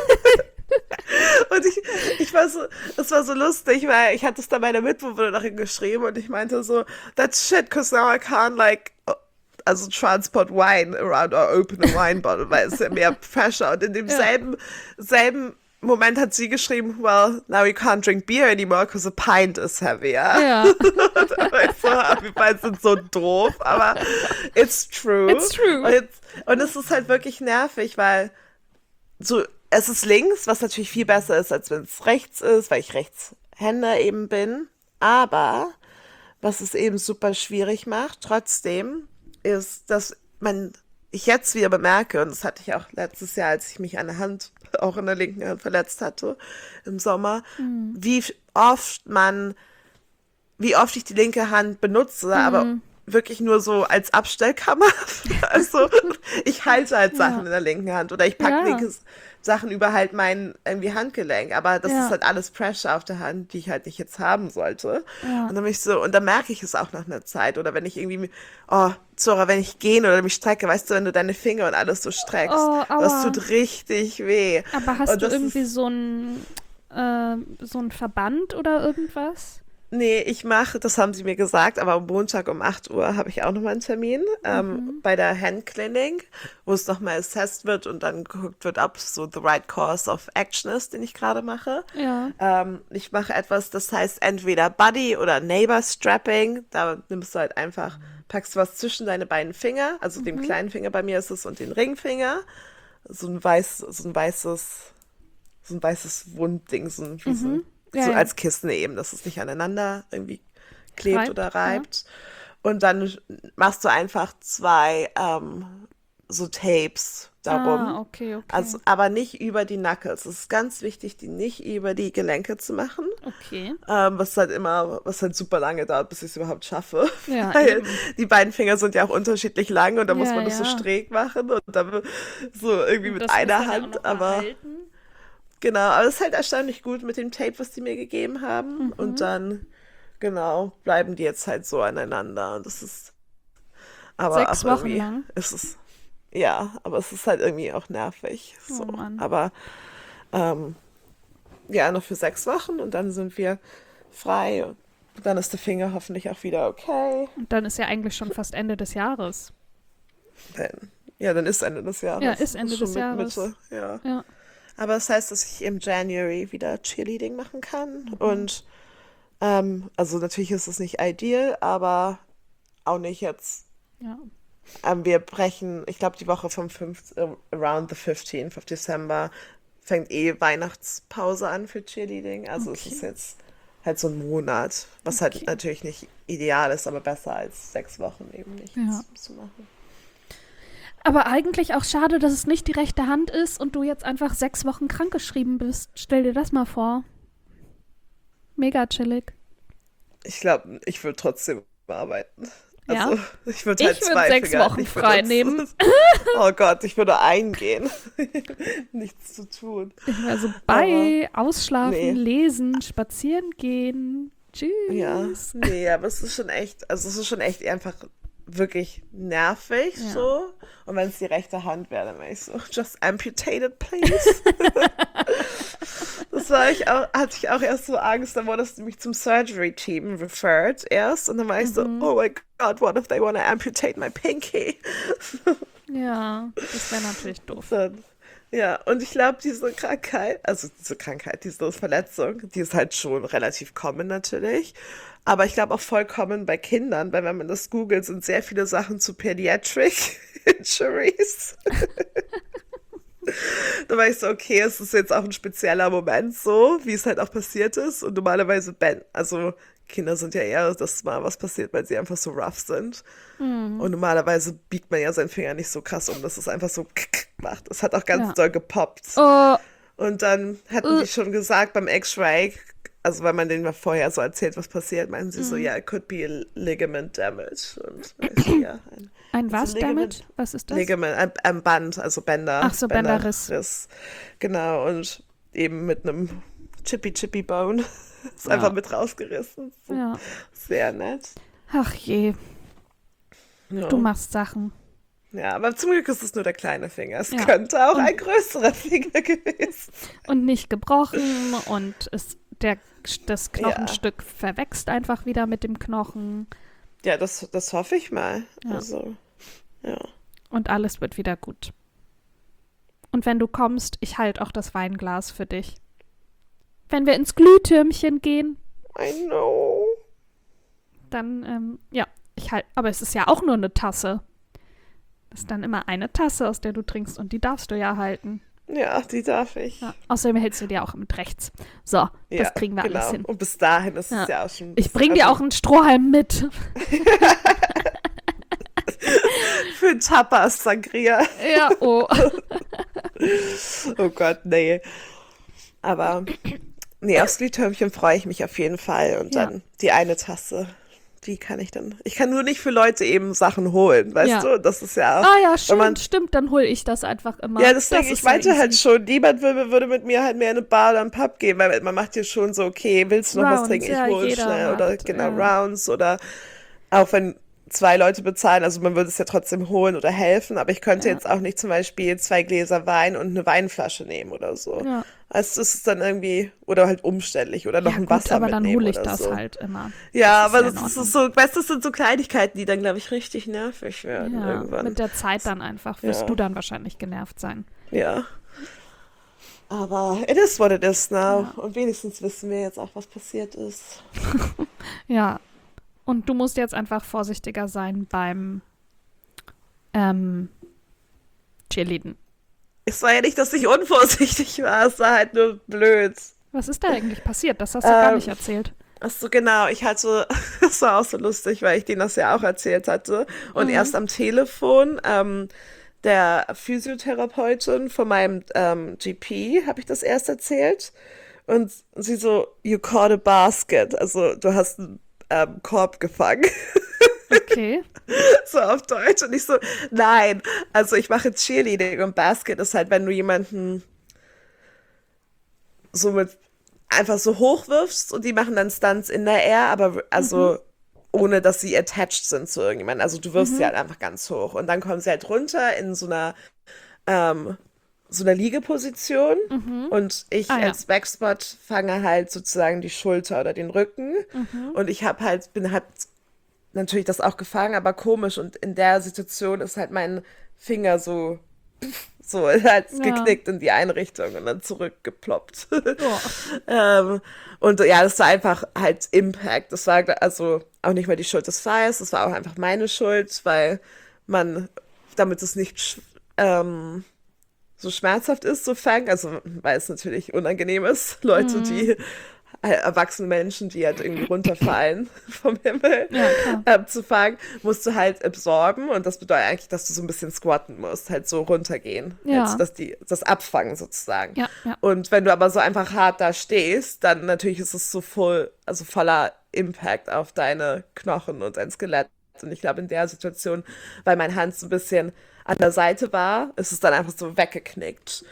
Und ich war so, es war so lustig, weil ich hatte es da meiner Mitbewohnerin geschrieben und ich meinte so, that's shit, cause now I can't also transport wine around or open a wine bottle, weil es ja mehr Pressure. Und in dem selben Moment hat sie geschrieben, well, now you can't drink beer anymore, cause a pint is heavier. Ja, Und da war ich so, wir beide sind so doof, aber it's true. It's true. Und es ist halt wirklich nervig, weil so, es ist links, was natürlich viel besser ist, als wenn es rechts ist, weil ich Rechtshänder eben bin. Aber was es eben super schwierig macht, trotzdem, ist, dass ich jetzt wieder bemerke, und das hatte ich auch letztes Jahr, als ich mich an der Hand, auch in der linken Hand verletzt hatte, im Sommer, wie oft ich die linke Hand benutze, aber wirklich nur so als Abstellkammer. Also ich halte halt Sachen in der linken Hand oder ich packe Ja. linke Sachen über halt mein irgendwie Handgelenk, aber das Ja. ist halt alles Pressure auf der Hand, die ich halt nicht jetzt haben sollte. Ja. Und dann bin ich so, und dann merke ich es auch nach einer Zeit oder wenn ich irgendwie, Zora, wenn ich gehen oder mich strecke, weißt du, wenn du deine Finger und alles so streckst, Oh, aua. das tut richtig weh. aber hast Und du das irgendwie ist- so ein Verband oder irgendwas? Nee, das haben sie mir gesagt, aber am Montag um 8 Uhr habe ich auch nochmal einen Termin bei der Hand Clinic, wo es nochmal assessed wird und dann geguckt wird, ob es so the right course of action ist, den ich gerade mache. Ja. Ich mache etwas, das heißt entweder Buddy oder Neighbor Strapping. Da nimmst du halt einfach, packst was zwischen deine beiden Finger, also dem kleinen Finger bei mir ist es und den Ringfinger. So ein weißes Wundding, Ja, so ja. als Kissen eben, dass es nicht aneinander irgendwie klebt Reibt, oder reibt. Und dann machst du einfach 2 so Tapes darum. Ah, okay. Also, aber nicht über die Knuckles. Es ist ganz wichtig, die nicht über die Gelenke zu machen. Okay. Was halt super lange dauert, bis ich es überhaupt schaffe. Ja, Weil eben. die beiden Finger sind ja auch unterschiedlich lang und da muss Ja, man das so ja. schräg machen und dann so irgendwie Und mit das muss einer dann ja auch Hand, noch mal aber halten. genau, aber es ist halt erstaunlich gut mit dem Tape, was die mir gegeben haben. Und dann, genau, bleiben die jetzt halt so aneinander. Und das ist aber 6 auch Wochen irgendwie, lang? aber es ist halt irgendwie auch nervig. So. Oh Mann. Aber ja, noch für 6 Wochen und dann sind wir frei. Und dann ist der Finger hoffentlich auch wieder okay. Und dann ist ja eigentlich schon fast Ende des Jahres. Dann ist Ende des Jahres. Ja, ist Ende schon des Jahres. Mitte, ja. Ja. Aber das heißt, dass ich im January wieder Cheerleading machen kann. Und also natürlich ist es nicht ideal, aber auch nicht jetzt. Ja. Wir brechen, ich glaube, die Woche vom around the 15th of December fängt Weihnachtspause an für Cheerleading. Also es ist jetzt halt so ein Monat, was halt natürlich nicht ideal ist, aber besser als 6 Wochen eben nichts zu machen. Aber eigentlich auch schade, dass es nicht die rechte Hand ist und du jetzt einfach 6 Wochen krankgeschrieben bist. Stell dir das mal vor. Mega chillig. Ich glaube, ich würde trotzdem arbeiten. Ja. Also, ich würde Ich halt würd 2 6 Finger Wochen nicht frei benutzen. nehmen. Oh Gott, ich würde eingehen. Nichts zu tun. Also bei Ausschlafen, nee. Lesen, Spazieren gehen. Ja, Tschüss. nee, aber es ist schon echt einfach wirklich nervig Ja. so. Und wenn es die rechte Hand wäre, dann wäre ich so, just amputate it, please. Hatte ich auch erst so Angst, dann wurde es nämlich zum Surgery-Team referred erst. Und dann war ich so, Mhm. oh my God, what if they want to amputate my pinky? Ja, das wäre natürlich doof. Dann, ja, und ich glaube, diese Verletzung, die ist halt schon relativ common natürlich. Aber ich glaube auch vollkommen bei Kindern, weil wenn man das googelt, sind sehr viele Sachen zu Pediatric Injuries. Da war ich so, okay, es ist jetzt auch ein spezieller Moment so, wie es halt auch passiert ist. Und normalerweise, also Kinder sind ja eher, dass mal was passiert, weil sie einfach so rough sind. Mhm. Und normalerweise biegt man ja seinen Finger nicht so krass um, dass es einfach so macht. Es hat auch ganz Ja. doll gepoppt. Oh, Und dann hatten die schon gesagt beim X-Ray, also weil man denen mal vorher so erzählt, was passiert, meinten sie so, ja, it could be a ligament damage. Und ich so, ja, ein was Ligament, damit? Was ist das? Ligament, ein Band, also Bänder, Ach so, Bänderriss. Bänderriss. Genau, und eben mit einem Chippy Bone ist Ja. einfach mit rausgerissen. So, Ja. sehr nett. Ach je, Ja. du machst Sachen. Ja, aber zum Glück ist es nur der kleine Finger. Es Ja. könnte auch Und- ein größerer Finger gewesen. Und nicht gebrochen und das Knochenstück verwächst einfach wieder mit dem Knochen Ja, das hoffe ich mal. Ja. Also, ja. und alles wird wieder gut. Und wenn du kommst, ich halte auch das Weinglas für dich. Wenn wir ins Glühtürmchen gehen, I know. dann, ja, aber es ist ja auch nur eine Tasse. Das ist dann immer eine Tasse, aus der du trinkst und die darfst du ja halten. Ja, die darf ich. Ja. Außerdem hältst du dir auch mit rechts. So, Ja, das kriegen wir genau. alles hin. Und bis dahin ist Ja. es ja auch schon. Ich bring dir auch einen Strohhalm mit. für Tapas Sangria. Ja, oh. Oh Gott, nee. Aber nee, aufs Glühtürmchen freue ich mich auf jeden Fall. Und Ja. dann die eine Tasse. Die kann ich dann. Ich kann nur nicht für Leute eben Sachen holen, weißt Ja. du? Das ist ja auch. Ah ja, wenn man- stimmt, dann hole ich das einfach immer. Ja, deswegen, Das ist ich meinte ja halt easy. schon, niemand würde mit mir halt mehr in eine Bar oder einen Pub gehen, weil man macht ja schon so, okay, willst du noch was Rounds, trinken? Ich ja, hole jeder schnell. Oder macht, genau, ja. Rounds oder auch wenn 2 Leute bezahlen, also man würde es ja trotzdem holen oder helfen, aber ich könnte Ja. jetzt auch nicht zum Beispiel 2 Gläser Wein und eine Weinflasche nehmen oder so. Ja. Also das ist dann irgendwie, oder halt umständlich oder noch Ja ein gut, Wasser aber dann mitnehmen hole ich oder das so. halt immer. Ja, Das ist aber ja in das ist Ordnung. so, weißt du, das sind so Kleinigkeiten, die dann, glaube ich, richtig nervig werden Ja, irgendwann. mit der Zeit dann einfach wirst Ja. du dann wahrscheinlich genervt sein. Ja. Aber it is what it is now. Ja. Und wenigstens wissen wir jetzt auch, was passiert ist. Ja. Und du musst jetzt einfach vorsichtiger sein beim Cheerleaden. Es war ja nicht, dass ich unvorsichtig war, es war halt nur blöd. Was ist da eigentlich passiert? Das hast du gar nicht Ähm, erzählt. Ach so, genau. Das war auch so lustig, weil ich denen das ja auch erzählt hatte. Und erst am Telefon der Physiotherapeutin von meinem GP habe ich das erst erzählt. Und sie so, you caught a basket. Also du hast einen Korb gefangen. Okay. So auf Deutsch. Und ich so, nein. Also ich mache Cheerleading und Basket ist halt, wenn du jemanden so mit einfach so hochwirfst und die machen dann Stunts in der Air, aber also ohne, dass sie attached sind zu irgendjemandem. Also du wirfst sie halt einfach ganz hoch und dann kommen sie halt runter in so einer Liegeposition und ich Ah, ja. als Backspot fange halt sozusagen die Schulter oder den Rücken und ich bin halt natürlich das auch gefangen, aber komisch und in der Situation ist halt mein Finger so halt Ja. geknickt in die eine Richtung und dann zurückgeploppt. Oh. Und ja, das war einfach halt Impact. Das war also auch nicht mal die Schuld des Fires, das war auch einfach meine Schuld, weil damit es nicht so schmerzhaft ist, so fangen, also weil es natürlich unangenehm ist, Leute, die erwachsene Menschen, die halt irgendwie runterfallen vom Himmel, Ja, klar. zu fangen, musst du halt absorben und das bedeutet eigentlich, dass du so ein bisschen squatten musst, halt so runtergehen, Ja. halt, dass das abfangen sozusagen. Ja, ja. Und wenn du aber so einfach hart da stehst, dann natürlich ist es so voller Impact auf deine Knochen und dein Skelett. Und ich glaube, in der Situation, weil mein Hand so ein bisschen an der Seite war, ist es dann einfach so weggeknickt.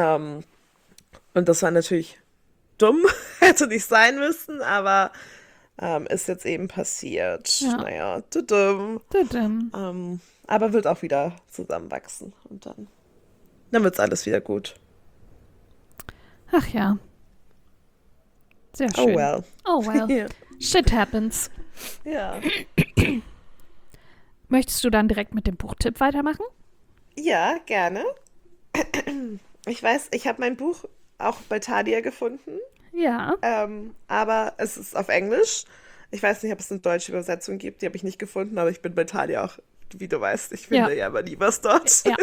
Und das war natürlich dumm, hätte nicht sein müssen, aber ist jetzt eben passiert. Ja. Naja, tudum. Tudum. Aber wird auch wieder zusammenwachsen und dann wird's alles wieder gut. Ach ja. Sehr Oh schön. well. Oh well. Ja. Shit happens. Ja. Möchtest du dann direkt mit dem Buchtipp weitermachen? Ja, gerne. Ich weiß, ich habe mein Buch auch bei Thalia gefunden, Ja. aber es ist auf Englisch. Ich weiß nicht, ob es eine deutsche Übersetzung gibt, die habe ich nicht gefunden, aber ich bin bei Thalia auch, wie du weißt, ich finde ja aber nie was dort. Ja.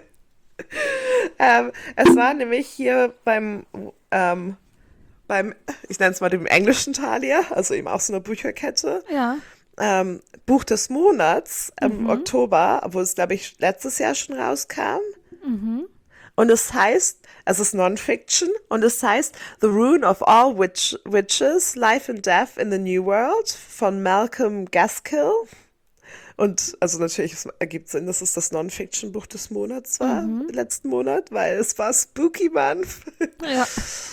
Es war nämlich hier ich nenne es mal dem englischen Thalia, also eben auch so eine Bücherkette, Ja. Buch des Monats im Oktober, obwohl es, glaube ich, letztes Jahr schon rauskam. Und es heißt, es ist Non-Fiction, und es heißt The Rune of All Witches, Life and Death in the New World von Malcolm Gaskill. Und also natürlich, es ergibt Sinn, dass es das Non-Fiction-Buch des Monats war, letzten Monat, weil es war Spooky Month. Ja.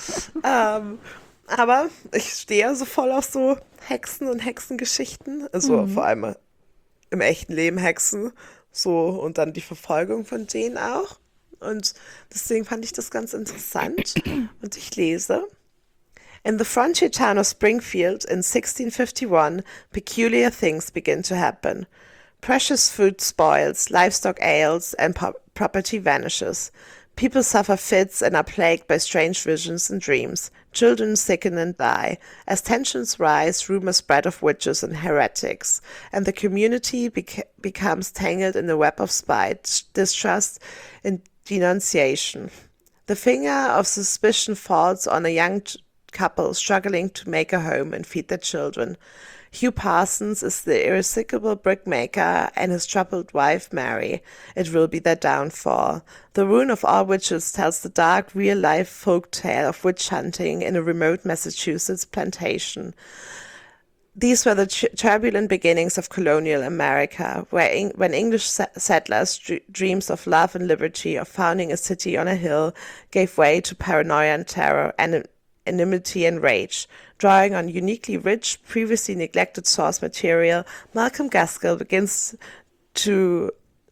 Aber ich stehe ja so voll auf so Hexen und Hexengeschichten, also vor allem im echten Leben Hexen, so, und dann die Verfolgung von denen auch. Und deswegen fand ich das ganz interessant. Und ich lese: In the frontier town of Springfield in 1651, peculiar things begin to happen. Precious food spoils, livestock ails, and property vanishes. People suffer fits and are plagued by strange visions and dreams. Children sicken and die. As tensions rise, rumors spread of witches and heretics, and the community becomes tangled in a web of spite, distrust, and denunciation. The finger of suspicion falls on a young couple struggling to make a home and feed their children. Hugh Parsons is the irascible brickmaker, and his troubled wife Mary. It will be their downfall. The Rune of All Witches tells the dark, real-life folk tale of witch hunting in a remote Massachusetts plantation. These were the turbulent beginnings of colonial America, when English settlers' dreams of love and liberty, of founding a city on a hill, gave way to paranoia and terror, and enmity and rage. Drawing on uniquely rich, previously neglected source material, Malcolm Gaskill brings to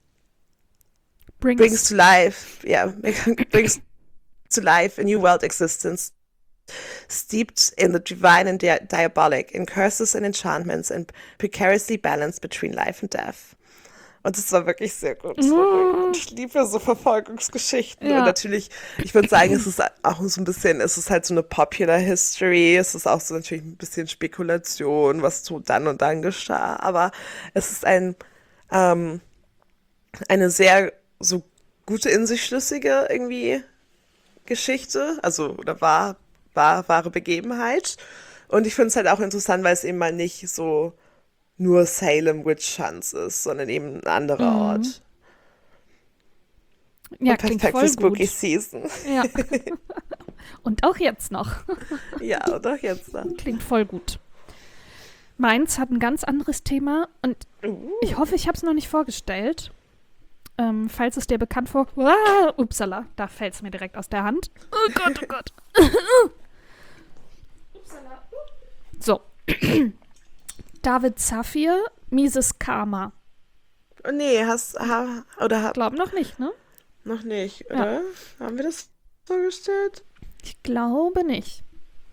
life a new world existence, steeped in the divine and diabolic, in curses and enchantments, and precariously balanced between life and death. Und es war wirklich sehr gut. Und ich liebe so Verfolgungsgeschichten. Ja. Und natürlich, ich würde sagen, es ist auch so ein bisschen, es ist halt so eine Popular History. Es ist auch so natürlich ein bisschen Spekulation, was so dann und dann geschah. Aber es ist eine sehr so gute, in sich schlüssige irgendwie Geschichte. Also, oder wahre Begebenheit. Und ich finde es halt auch interessant, weil es eben mal nicht so nur Salem Witch Hunts ist, sondern eben ein anderer Ort. Ja, Und klingt perfekt voll für Spooky gut. Season. Ja. Und auch jetzt noch. Ja, oder jetzt dann. Klingt voll gut. Meins hat ein ganz anderes Thema und ich hoffe, ich habe es noch nicht vorgestellt. Falls es dir bekannt vor... Upsala, da fällt es mir direkt aus der Hand. Oh Gott, oh Gott. So. David Safir, Mises Karma. Oh nee, Glaub noch nicht, ne? noch nicht, oder? Haben wir das vorgestellt? Ich glaube nicht.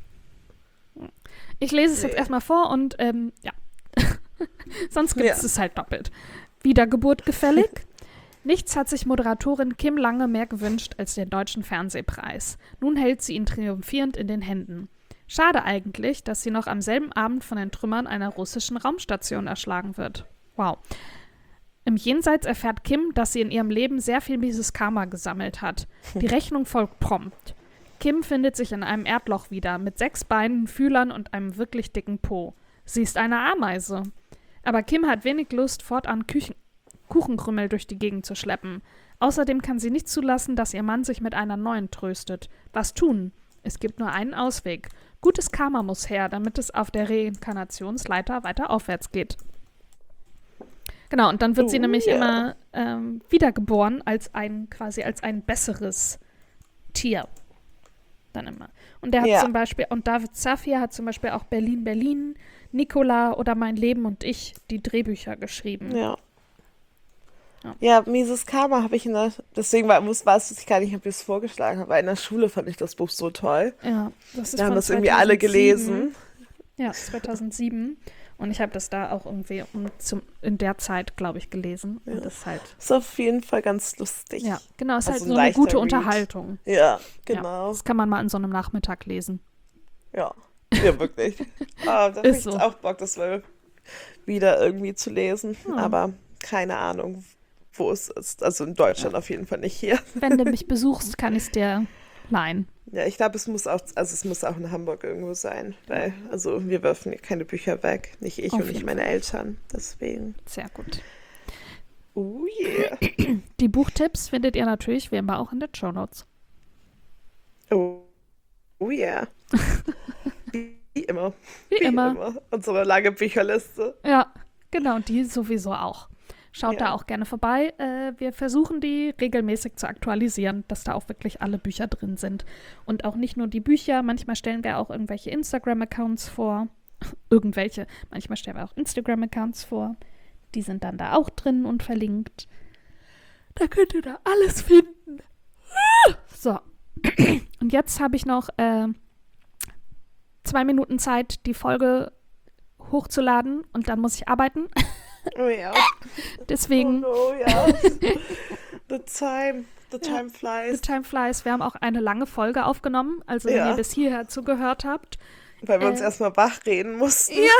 Ich lese es jetzt erstmal vor und ja. Sonst gibt es halt doppelt. Wiedergeburt gefällig? Nichts hat sich Moderatorin Kim Lange mehr gewünscht als den Deutschen Fernsehpreis. Nun hält sie ihn triumphierend in den Händen. Schade eigentlich, dass sie noch am selben Abend von den Trümmern einer russischen Raumstation erschlagen wird. Wow. Im Jenseits erfährt Kim, dass sie in ihrem Leben sehr viel mieses Karma gesammelt hat. Die Rechnung folgt prompt. Kim findet sich in einem Erdloch wieder, mit 6 Beinen, Fühlern und einem wirklich dicken Po. Sie ist eine Ameise. Aber Kim hat wenig Lust, fortan Kuchenkrümel durch die Gegend zu schleppen. Außerdem kann sie nicht zulassen, dass ihr Mann sich mit einer neuen tröstet. Was tun? Es gibt nur einen Ausweg. Gutes Karma muss her, damit es auf der Reinkarnationsleiter weiter aufwärts geht. Genau, und dann wird sie nämlich immer wiedergeboren als ein besseres Tier. dann immer. Und der hat Ja. zum Beispiel, und David Safir hat zum Beispiel auch Berlin, Berlin, Nicola oder Mein Leben und ich die Drehbücher geschrieben. Ja. Ja. Ja, Mises Karma habe ich deswegen weiß ich gar nicht, ob ich es vorgeschlagen habe, weil in der Schule fand ich das Buch so toll. Ja, das ist Da haben von das irgendwie alle 2007. gelesen. Ja, 2007. Und ich habe das da auch irgendwie in der Zeit, glaube ich, gelesen. Und das ist halt, Ist auf jeden Fall ganz lustig. ja, genau, ist Also halt ein so eine leichter gute Read. Unterhaltung. Ja, Ja, genau. das kann man mal an so einem Nachmittag lesen. Ja, ja, wirklich. Da habe ich Ist jetzt so. auch Bock, das mal wieder irgendwie zu lesen. Ja. Aber keine Ahnung, wo es ist. Also in Deutschland auf jeden Fall nicht hier. Wenn du mich besuchst, kann ich es dir leihen. Ja, ich glaube, es muss auch in Hamburg irgendwo sein. Weil, also wir werfen hier keine Bücher weg. Nicht ich Auf und nicht jeden meine Eltern. Deswegen. Sehr gut. Oh yeah. Die Buchtipps findet ihr natürlich wie immer auch in den Shownotes. Oh yeah. Wie immer. Wie immer. Unsere lange Bücherliste. Ja, genau, und die sowieso auch. Schaut Ja. da auch gerne vorbei. Wir versuchen die regelmäßig zu aktualisieren, dass da auch wirklich alle Bücher drin sind. Und auch nicht nur die Bücher, manchmal stellen wir auch irgendwelche Instagram-Accounts vor. Manchmal stellen wir auch Instagram-Accounts vor. Die sind dann da auch drin und verlinkt. Da könnt ihr da alles finden. So. Und jetzt habe ich noch 2 Minuten Zeit, die Folge hochzuladen und dann muss ich arbeiten. Oh ja. Deswegen, Oh no, ja. The time the flies. time flies. Wir haben auch eine lange Folge aufgenommen. Also wenn Ja. ihr bis hierher zugehört habt. Weil wir uns erstmal wach reden mussten. Ja.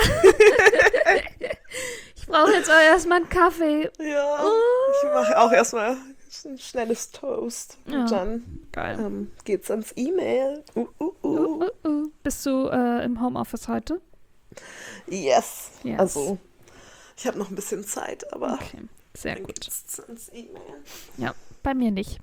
Ich brauche jetzt auch erstmal einen Kaffee. Ja. Ich mache auch erstmal ein schnelles Toast. Ja. Und dann Geil. geht's ans E-Mail. Bist du im Homeoffice heute? Yes. Yes. Also, ich habe noch ein bisschen Zeit, aber Okay, sehr dann gut. geht's ans E-Mail. Ja, bei mir nicht.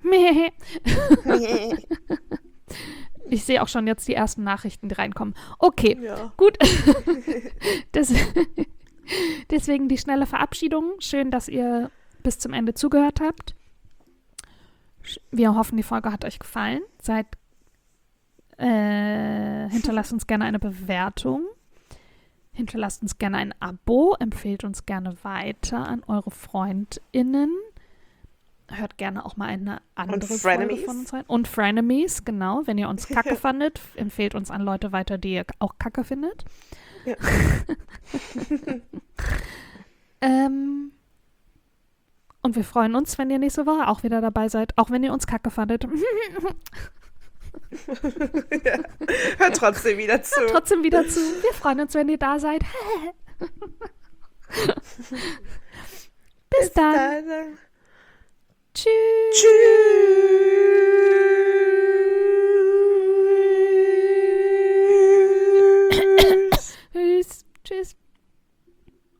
Ich sehe auch schon jetzt die ersten Nachrichten, die reinkommen. Okay, Ja. gut. Das, deswegen die schnelle Verabschiedung. Schön, dass ihr bis zum Ende zugehört habt. Wir hoffen, die Folge hat euch gefallen. Hinterlasst uns gerne eine Bewertung. Hinterlasst uns gerne ein Abo. Empfehlt uns gerne weiter an eure FreundInnen. Hört gerne auch mal eine andere Folge Frenemies. von uns rein. Und Frenemies, genau. Wenn ihr uns kacke fandet, empfehlt uns an Leute weiter, die ihr auch kacke findet. Ja. Und wir freuen uns, wenn ihr nächste Woche auch wieder dabei seid, auch wenn ihr uns kacke fandet. Ja. Hört trotzdem wieder zu. Trotzdem wieder zu. Wir freuen uns, wenn ihr da seid. Bis dann. Dann.